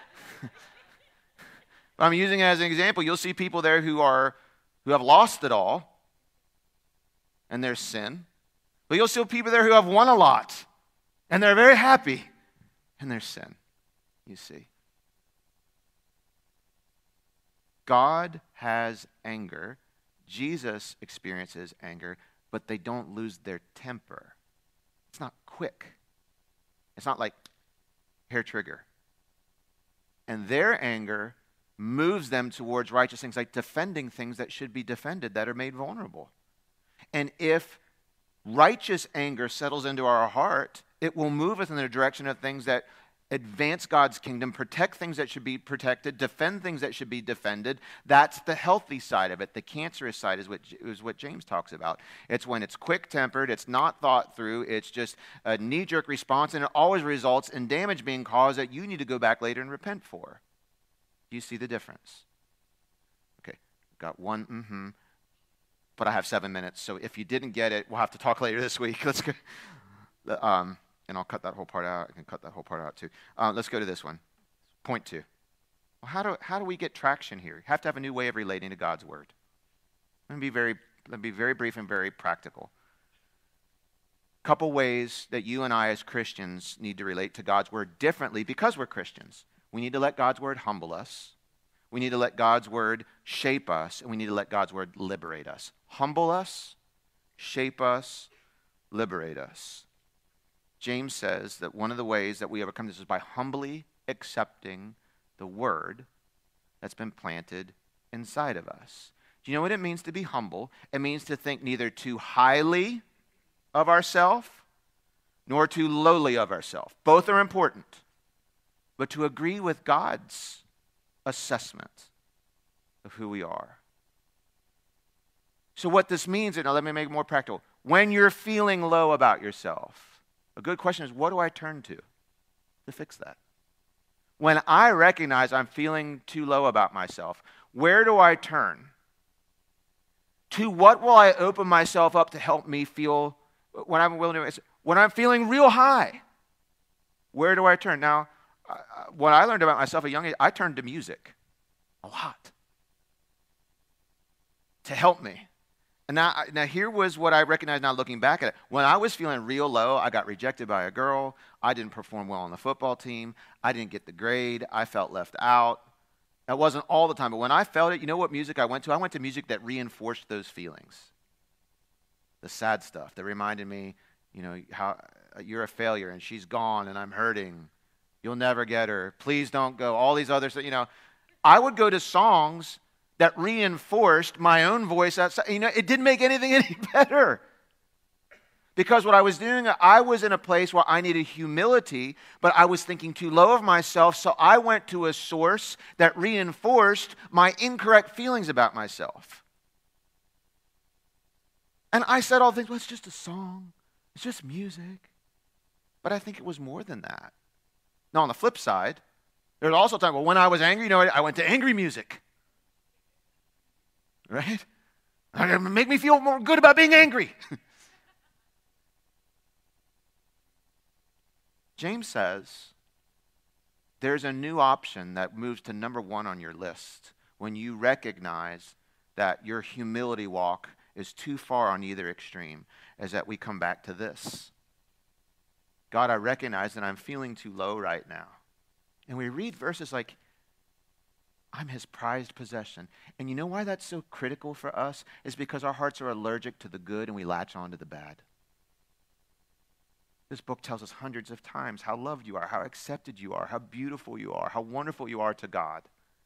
B: I'm using it as an example. You'll see people there who have lost it all, and there's sin. But you'll see people there who have won a lot, and they're very happy, and there's sin, you see. God has anger. Jesus experiences anger, but they don't lose their temper. It's not quick. It's not like hair trigger. And their anger moves them towards righteous things, like defending things that should be defended, that are made vulnerable. And if righteous anger settles into our heart, it will move us in the direction of things that advance God's kingdom, protect things that should be protected, defend things that should be defended. That's the healthy side of it. The cancerous side is what James talks about. It's when it's quick-tempered, it's not thought through, it's just a knee-jerk response, and it always results in damage being caused that you need to go back later and repent for. Do you see the difference? Okay, got one, but I have 7 minutes, so if you didn't get it, we'll have to talk later this week. Let's go. And I'll cut that whole part out. I can cut that whole part out too. Let's go to this one. Point 2. Well, how do we get traction here? You have to have a new way of relating to God's word. Let me be very brief and very practical. Couple ways that you and I as Christians need to relate to God's word differently because we're Christians. We need to let God's word humble us. We need to let God's word shape us, and we need to let God's word liberate us. Humble us, shape us, liberate us. James says that one of the ways that we overcome this is by humbly accepting the word that's been planted inside of us. Do you know what it means to be humble? It means to think neither too highly of ourselves nor too lowly of ourselves. Both are important. But to agree with God's assessment of who we are. So what this means, now let me make it more practical. When you're feeling low about yourself, a good question is, what do I turn to fix that? When I recognize I'm feeling too low about myself, where do I turn? To what will I open myself up to help me feel when I'm willing to? When I'm feeling real high, where do I turn? Now, what I learned about myself at a young age, I turned to music a lot to help me. And now here was what I recognize now looking back at it. When I was feeling real low, I got rejected by a girl. I didn't perform well on the football team. I didn't get the grade. I felt left out. That wasn't all the time. But when I felt it, you know what music I went to? I went to music that reinforced those feelings. The sad stuff that reminded me, how you're a failure and she's gone and I'm hurting. You'll never get her. Please don't go. All these other stuff, I would go to songs that reinforced my own voice outside. It didn't make anything any better. Because what I was doing, I was in a place where I needed humility, but I was thinking too low of myself, so I went to a source that reinforced my incorrect feelings about myself. And I said all things, well, it's just a song. It's just music. But I think it was more than that. Now, on the flip side, there's also a time, when I was angry, I went to angry music. Right? Make me feel more good about being angry. James says there's a new option that moves to number 1 on your list when you recognize that your humility walk is too far on either extreme, is that we come back to this. God, I recognize that I'm feeling too low right now. And we read verses like, I'm his prized possession. And you know why that's so critical for us? Is because our hearts are allergic to the good and we latch on to the bad. This book tells us hundreds of times how loved you are, how accepted you are, how beautiful you are, how wonderful you are to God.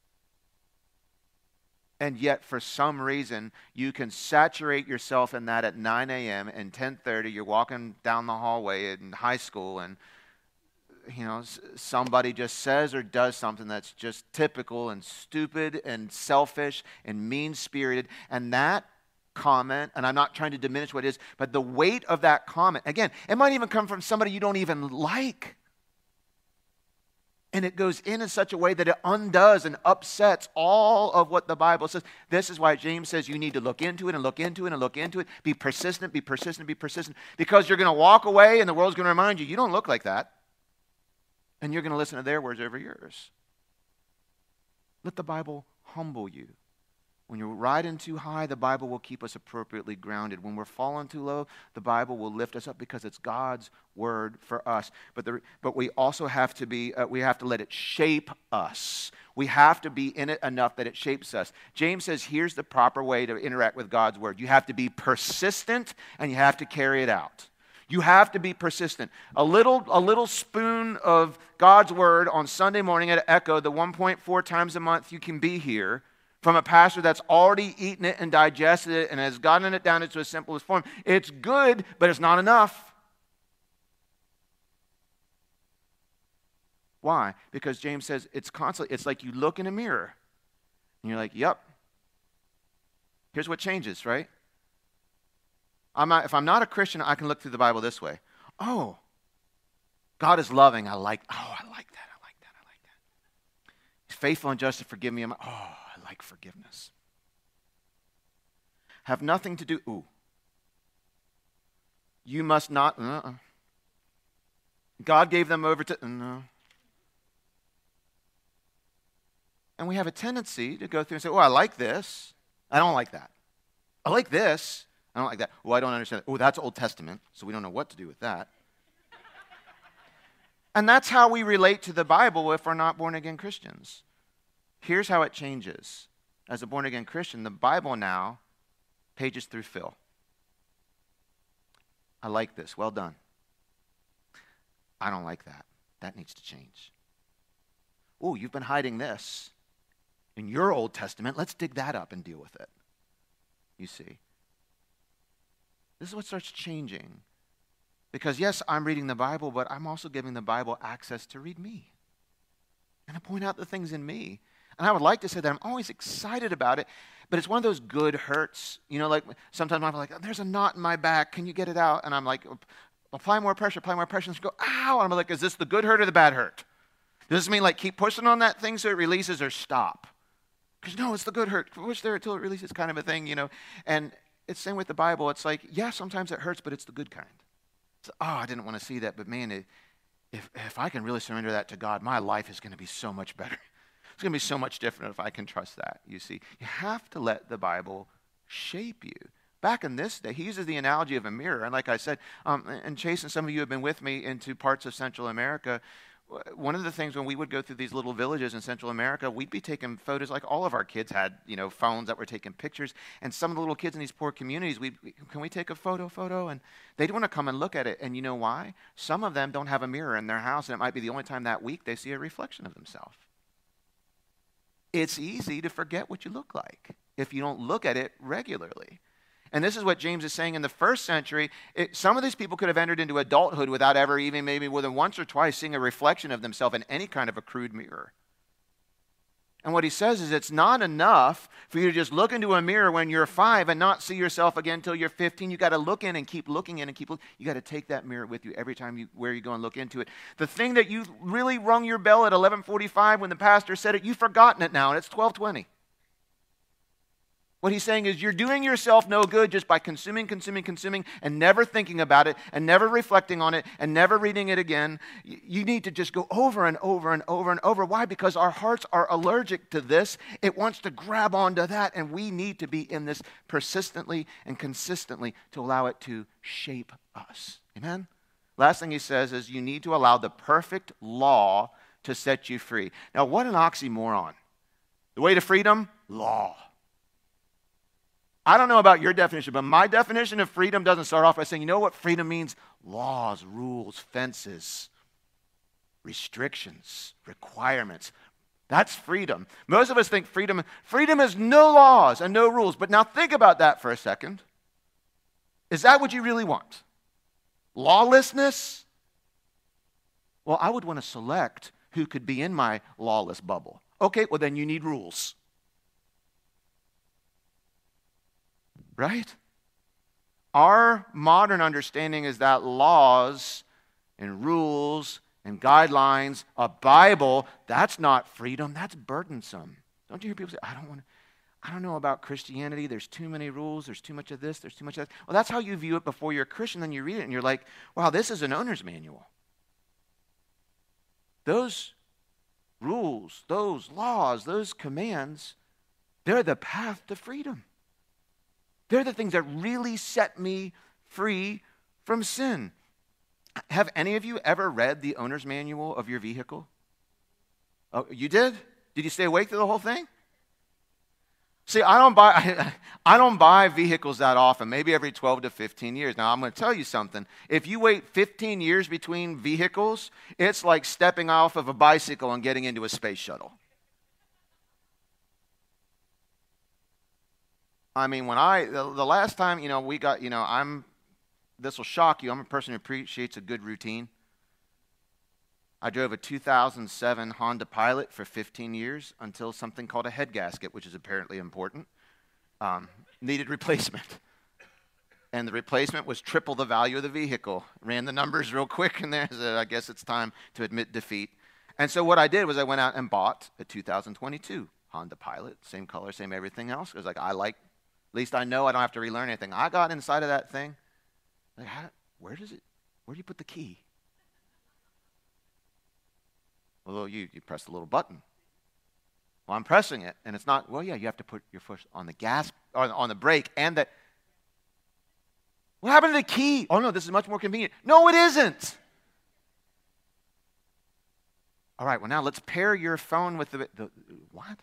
B: And yet, for some reason, you can saturate yourself in that at 9 a.m. and 10:30. You're walking down the hallway in high school, and somebody just says or does something that's just typical and stupid and selfish and mean-spirited. And that comment, and I'm not trying to diminish what it is, but the weight of that comment, again, it might even come from somebody you don't even like. And it goes in such a way that it undoes and upsets all of what the Bible says. This is why James says you need to look into it and look into it and look into it. Be persistent, be persistent, be persistent. Because you're going to walk away and the world's going to remind you, you don't look like that. And you're going to listen to their words over yours. Let the Bible humble you. When you're riding too high, the Bible will keep us appropriately grounded. When we're falling too low, the Bible will lift us up because it's God's word for us. But we also have to we have to let it shape us. We have to be in it enough that it shapes us. James says here's the proper way to interact with God's word. You have to be persistent and you have to carry it out. You have to be persistent. A little spoon of God's word on Sunday morning at Echo, the 1.4 times a month you can be here, from a pastor that's already eaten it and digested it and has gotten it down into its simplest form. It's good, but it's not enough. Why? Because James says it's like you look in a mirror and you're like, yep. Here's what changes, right? If I'm not a Christian, I can look through the Bible this way. Oh, God is loving. I like that. He's faithful and just to forgive me. I like forgiveness. Have nothing to do. You must not. God gave them over to. No. And we have a tendency to go through and say, I like this. I don't like that. I like this. I don't like that. I don't understand that. That's Old Testament, so we don't know what to do with that. And that's how we relate to the Bible if we're not born-again Christians. Here's how it changes. As a born-again Christian, the Bible now, pages through fill. I like this. Well done. I don't like that. That needs to change. You've been hiding this in your Old Testament. Let's dig that up and deal with it. You see. This is what starts changing. Because yes, I'm reading the Bible, but I'm also giving the Bible access to read me. And to point out the things in me. And I would like to say that I'm always excited about it, but it's one of those good hurts. Like sometimes I'm like, there's a knot in my back. Can you get it out? And I'm like, apply more pressure. And go, ow. And I'm like, is this the good hurt or the bad hurt? Does this mean like keep pushing on that thing so it releases or stop? Because no, it's the good hurt. Push there until it releases kind of a thing, And it's the same with the Bible. It's like, yeah, sometimes it hurts, but it's the good kind. It's, I didn't want to see that, but man, if I can really surrender that to God, my life is going to be so much better. It's going to be so much different if I can trust that, you see. You have to let the Bible shape you. Back in this day, he uses the analogy of a mirror. And like I said, and Chase and some of you have been with me into parts of Central America. One of the things when we would go through these little villages in Central America, we'd be taking photos like all of our kids had, phones that were taking pictures. And some of the little kids in these poor communities, can we take a photo? And they'd want to come and look at it. And you know why? Some of them don't have a mirror in their house, and it might be the only time that week they see a reflection of themselves. It's easy to forget what you look like if you don't look at it regularly. And this is what James is saying in the first century. Some of these people could have entered into adulthood without ever even maybe more than once or twice seeing a reflection of themselves in any kind of a crude mirror. And what he says is it's not enough for you to just look into a mirror when you're 5 and not see yourself again until you're 15. You got to look in and keep looking in and keep looking. You got to take that mirror with you every time where you go and look into it. The thing that you really rung your bell at 11:45 when the pastor said it, you've forgotten it now, and it's 12:20. What he's saying is you're doing yourself no good just by consuming, and never thinking about it, and never reflecting on it, and never reading it again. You need to just go over and over and over and over. Why? Because our hearts are allergic to this. It wants to grab onto that, and we need to be in this persistently and consistently to allow it to shape us. Amen? Last thing he says is you need to allow the perfect law to set you free. Now, what an oxymoron. The way to freedom? Law. I don't know about your definition, but my definition of freedom doesn't start off by saying, you know what freedom means? Laws, rules, fences, restrictions, requirements. That's freedom. Most of us think freedom is no laws and no rules. But now think about that for a second. Is that what you really want? Lawlessness? Well, I would want to select who could be in my lawless bubble. Okay, well then you need rules. Right? Our modern understanding is that laws and rules and guidelines, a Bible, that's not freedom, that's burdensome. Don't you hear people say, I don't know about Christianity, there's too many rules, there's too much of this, there's too much of that. Well, that's how you view it before you're a Christian, then you read it and you're like, wow, this is an owner's manual. Those rules, those laws, those commands, they're the path to freedom. They're the things that really set me free from sin. Have any of you ever read the owner's manual of your vehicle? Oh, you did? Did you stay awake through the whole thing? See, I don't buy vehicles that often, maybe every 12 to 15 years. Now, I'm going to tell you something. If you wait 15 years between vehicles, it's like stepping off of a bicycle and getting into a space shuttle. I mean, the last time, we got, this will shock you. I'm a person who appreciates a good routine. I drove a 2007 Honda Pilot for 15 years until something called a head gasket, which is apparently important, needed replacement. And the replacement was triple the value of the vehicle. Ran the numbers real quick in there. Said, I guess it's time to admit defeat. And so what I did was I went out and bought a 2022 Honda Pilot, same color, same everything else. It was like, at least I know I don't have to relearn anything. I got inside of that thing. Like, where do you put the key? Well, you press the little button. Well, I'm pressing it, and it's not, well, yeah, you have to put your foot on the gas, on the brake, and the, what happened to the key? Oh, no, this is much more convenient. No, it isn't. All right, well, now let's pair your phone with the what?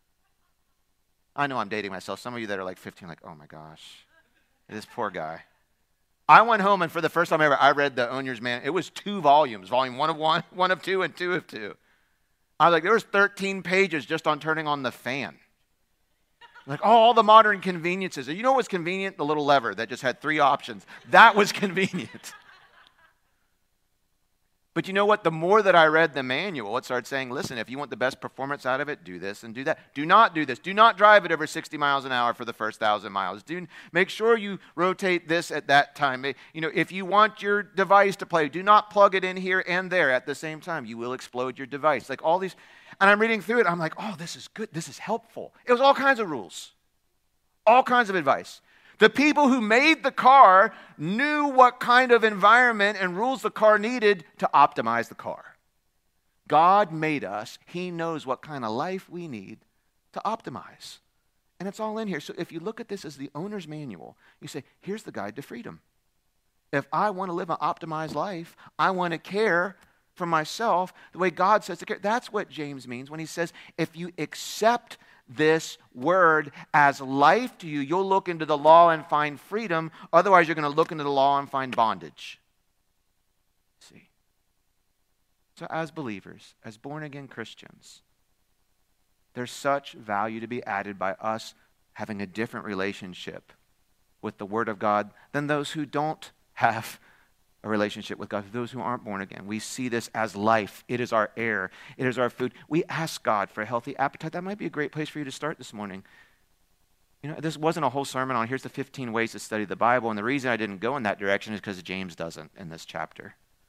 B: I know I'm dating myself. Some of you that are like 15, like, oh my gosh, this poor guy. I went home, and for the first time ever, I read the owner's manual. It was 2 volumes, volume 1 of 1, 1 of 2, and 2 of 2. I was like, there was 13 pages just on turning on the fan. Like, all the modern conveniences. You know what was convenient? The little lever that just had 3 options. That was convenient. But you know what? The more that I read the manual, it started saying, listen, if you want the best performance out of it, do this and do that. Do not do this. Do not drive it over 60 miles an hour for the first 1,000 miles. Make sure you rotate this at that time. If you want your device to play, do not plug it in here and there at the same time. You will explode your device. Like all these, and I'm reading through it. I'm like, oh, this is good. This is helpful. It was all kinds of rules, all kinds of advice. The people who made the car knew what kind of environment and rules the car needed to optimize the car. God made us. He knows what kind of life we need to optimize. And it's all in here. So if you look at this as the owner's manual, you say, here's the guide to freedom. If I want to live an optimized life, I want to care for myself the way God says to care. That's what James means when he says, if you accept this word as life to you, you'll look into the law and find freedom. Otherwise, you're going to look into the law and find bondage. See? So as believers, as born-again Christians, there's such value to be added by us having a different relationship with the Word of God than those who don't have a relationship with God, those who aren't born again. We see this as life. It is our air. It is our food. We ask God for a healthy appetite. That might be a great place for you to start this morning. This wasn't a whole sermon on here's the 15 ways to study the Bible, and the reason I didn't go in that direction is because James doesn't in this chapter.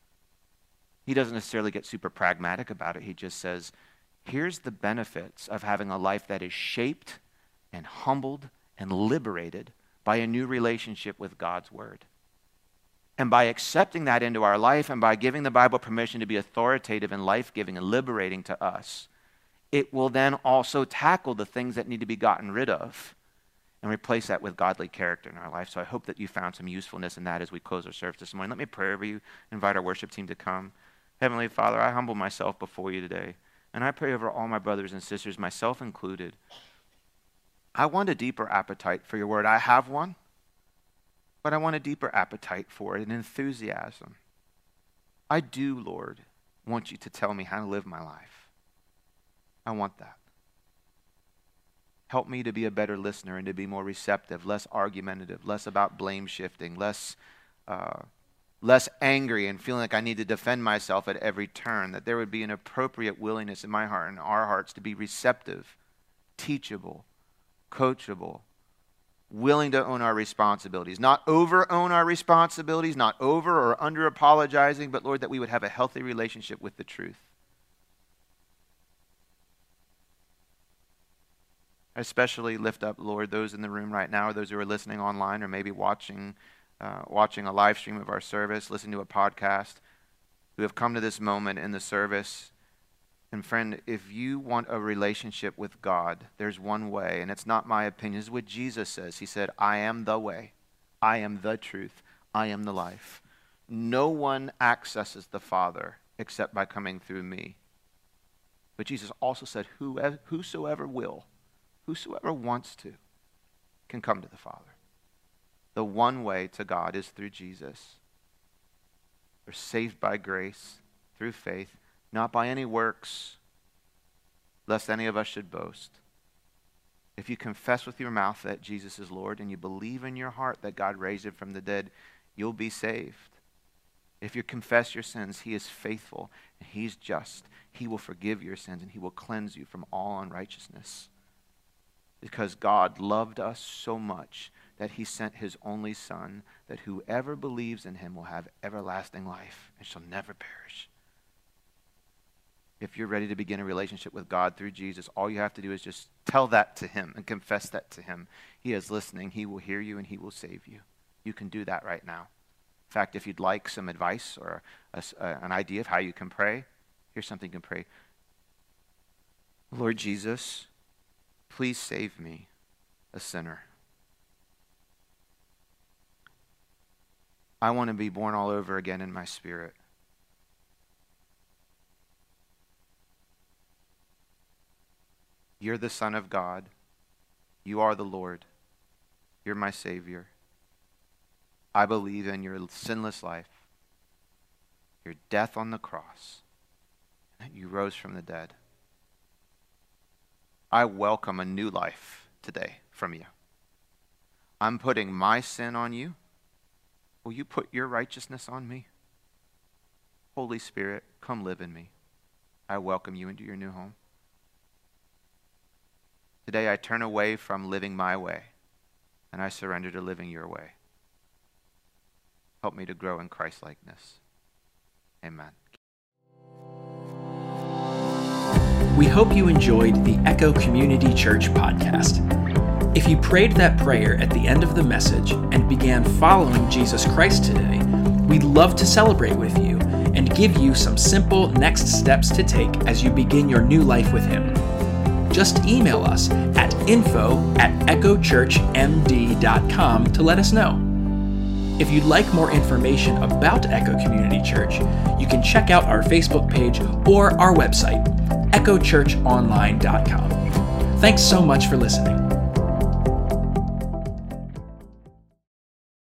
B: He doesn't necessarily get super pragmatic about it. He just says, here's the benefits of having a life that is shaped and humbled and liberated by a new relationship with God's Word. And by accepting that into our life and by giving the Bible permission to be authoritative and life-giving and liberating to us, it will then also tackle the things that need to be gotten rid of and replace that with godly character in our life. So I hope that you found some usefulness in that as we close our service this morning. Let me pray over you, invite our worship team to come. Heavenly Father, I humble myself before you today, and I pray over all my brothers and sisters, myself included. I want a deeper appetite for your word. I have one, but I want a deeper appetite for it, an enthusiasm. I do, Lord, want you to tell me how to live my life. I want that. Help me to be a better listener and to be more receptive, less argumentative, less about blame shifting, less angry and feeling like I need to defend myself at every turn, that there would be an appropriate willingness in my heart and our hearts to be receptive, teachable, coachable, willing to own our responsibilities, not over own our responsibilities, not over or under apologizing, but Lord, that we would have a healthy relationship with the truth. I especially lift up, Lord, those in the room right now, or those who are listening online, or maybe watching a live stream of our service, listening to a podcast, who have come to this moment in the service. And friend, if you want a relationship with God, there's one way, and it's not my opinion. This is what Jesus says. He said, I am the way, I am the truth, I am the life. No one accesses the Father except by coming through me. But Jesus also said, whosoever wants to, can come to the Father. The one way to God is through Jesus. We're saved by grace, through faith, not by any works, lest any of us should boast. If you confess with your mouth that Jesus is Lord and you believe in your heart that God raised him from the dead, you'll be saved. If you confess your sins, he is faithful and he's just. He will forgive your sins and he will cleanse you from all unrighteousness. Because God loved us so much that he sent his only Son, that whoever believes in him will have everlasting life and shall never perish. If you're ready to begin a relationship with God through Jesus, all you have to do is just tell that to him and confess that to him. He is listening. He will hear you and he will save you. You can do that right now. In fact, if you'd like some advice or an idea of how you can pray, here's something you can pray. Lord Jesus, please save me, a sinner. I want to be born all over again in my spirit. You're the Son of God. You are the Lord. You're my Savior. I believe in your sinless life, your death on the cross, and that you rose from the dead. I welcome a new life today from you. I'm putting my sin on you. Will you put your righteousness on me? Holy Spirit, come live in me. I welcome you into your new home. Today I turn away from living my way, and I surrender to living your way. Help me to grow in Christ-likeness. Amen.
A: We hope you enjoyed the Echo Community Church podcast. If you prayed that prayer at the end of the message and began following Jesus Christ today, we'd love to celebrate with you and give you some simple next steps to take as you begin your new life with him. Just email us at info@echochurchmd.com to let us know. If you'd like more information about Echo Community Church, you can check out our Facebook page or our website, echochurchonline.com. Thanks so much for listening.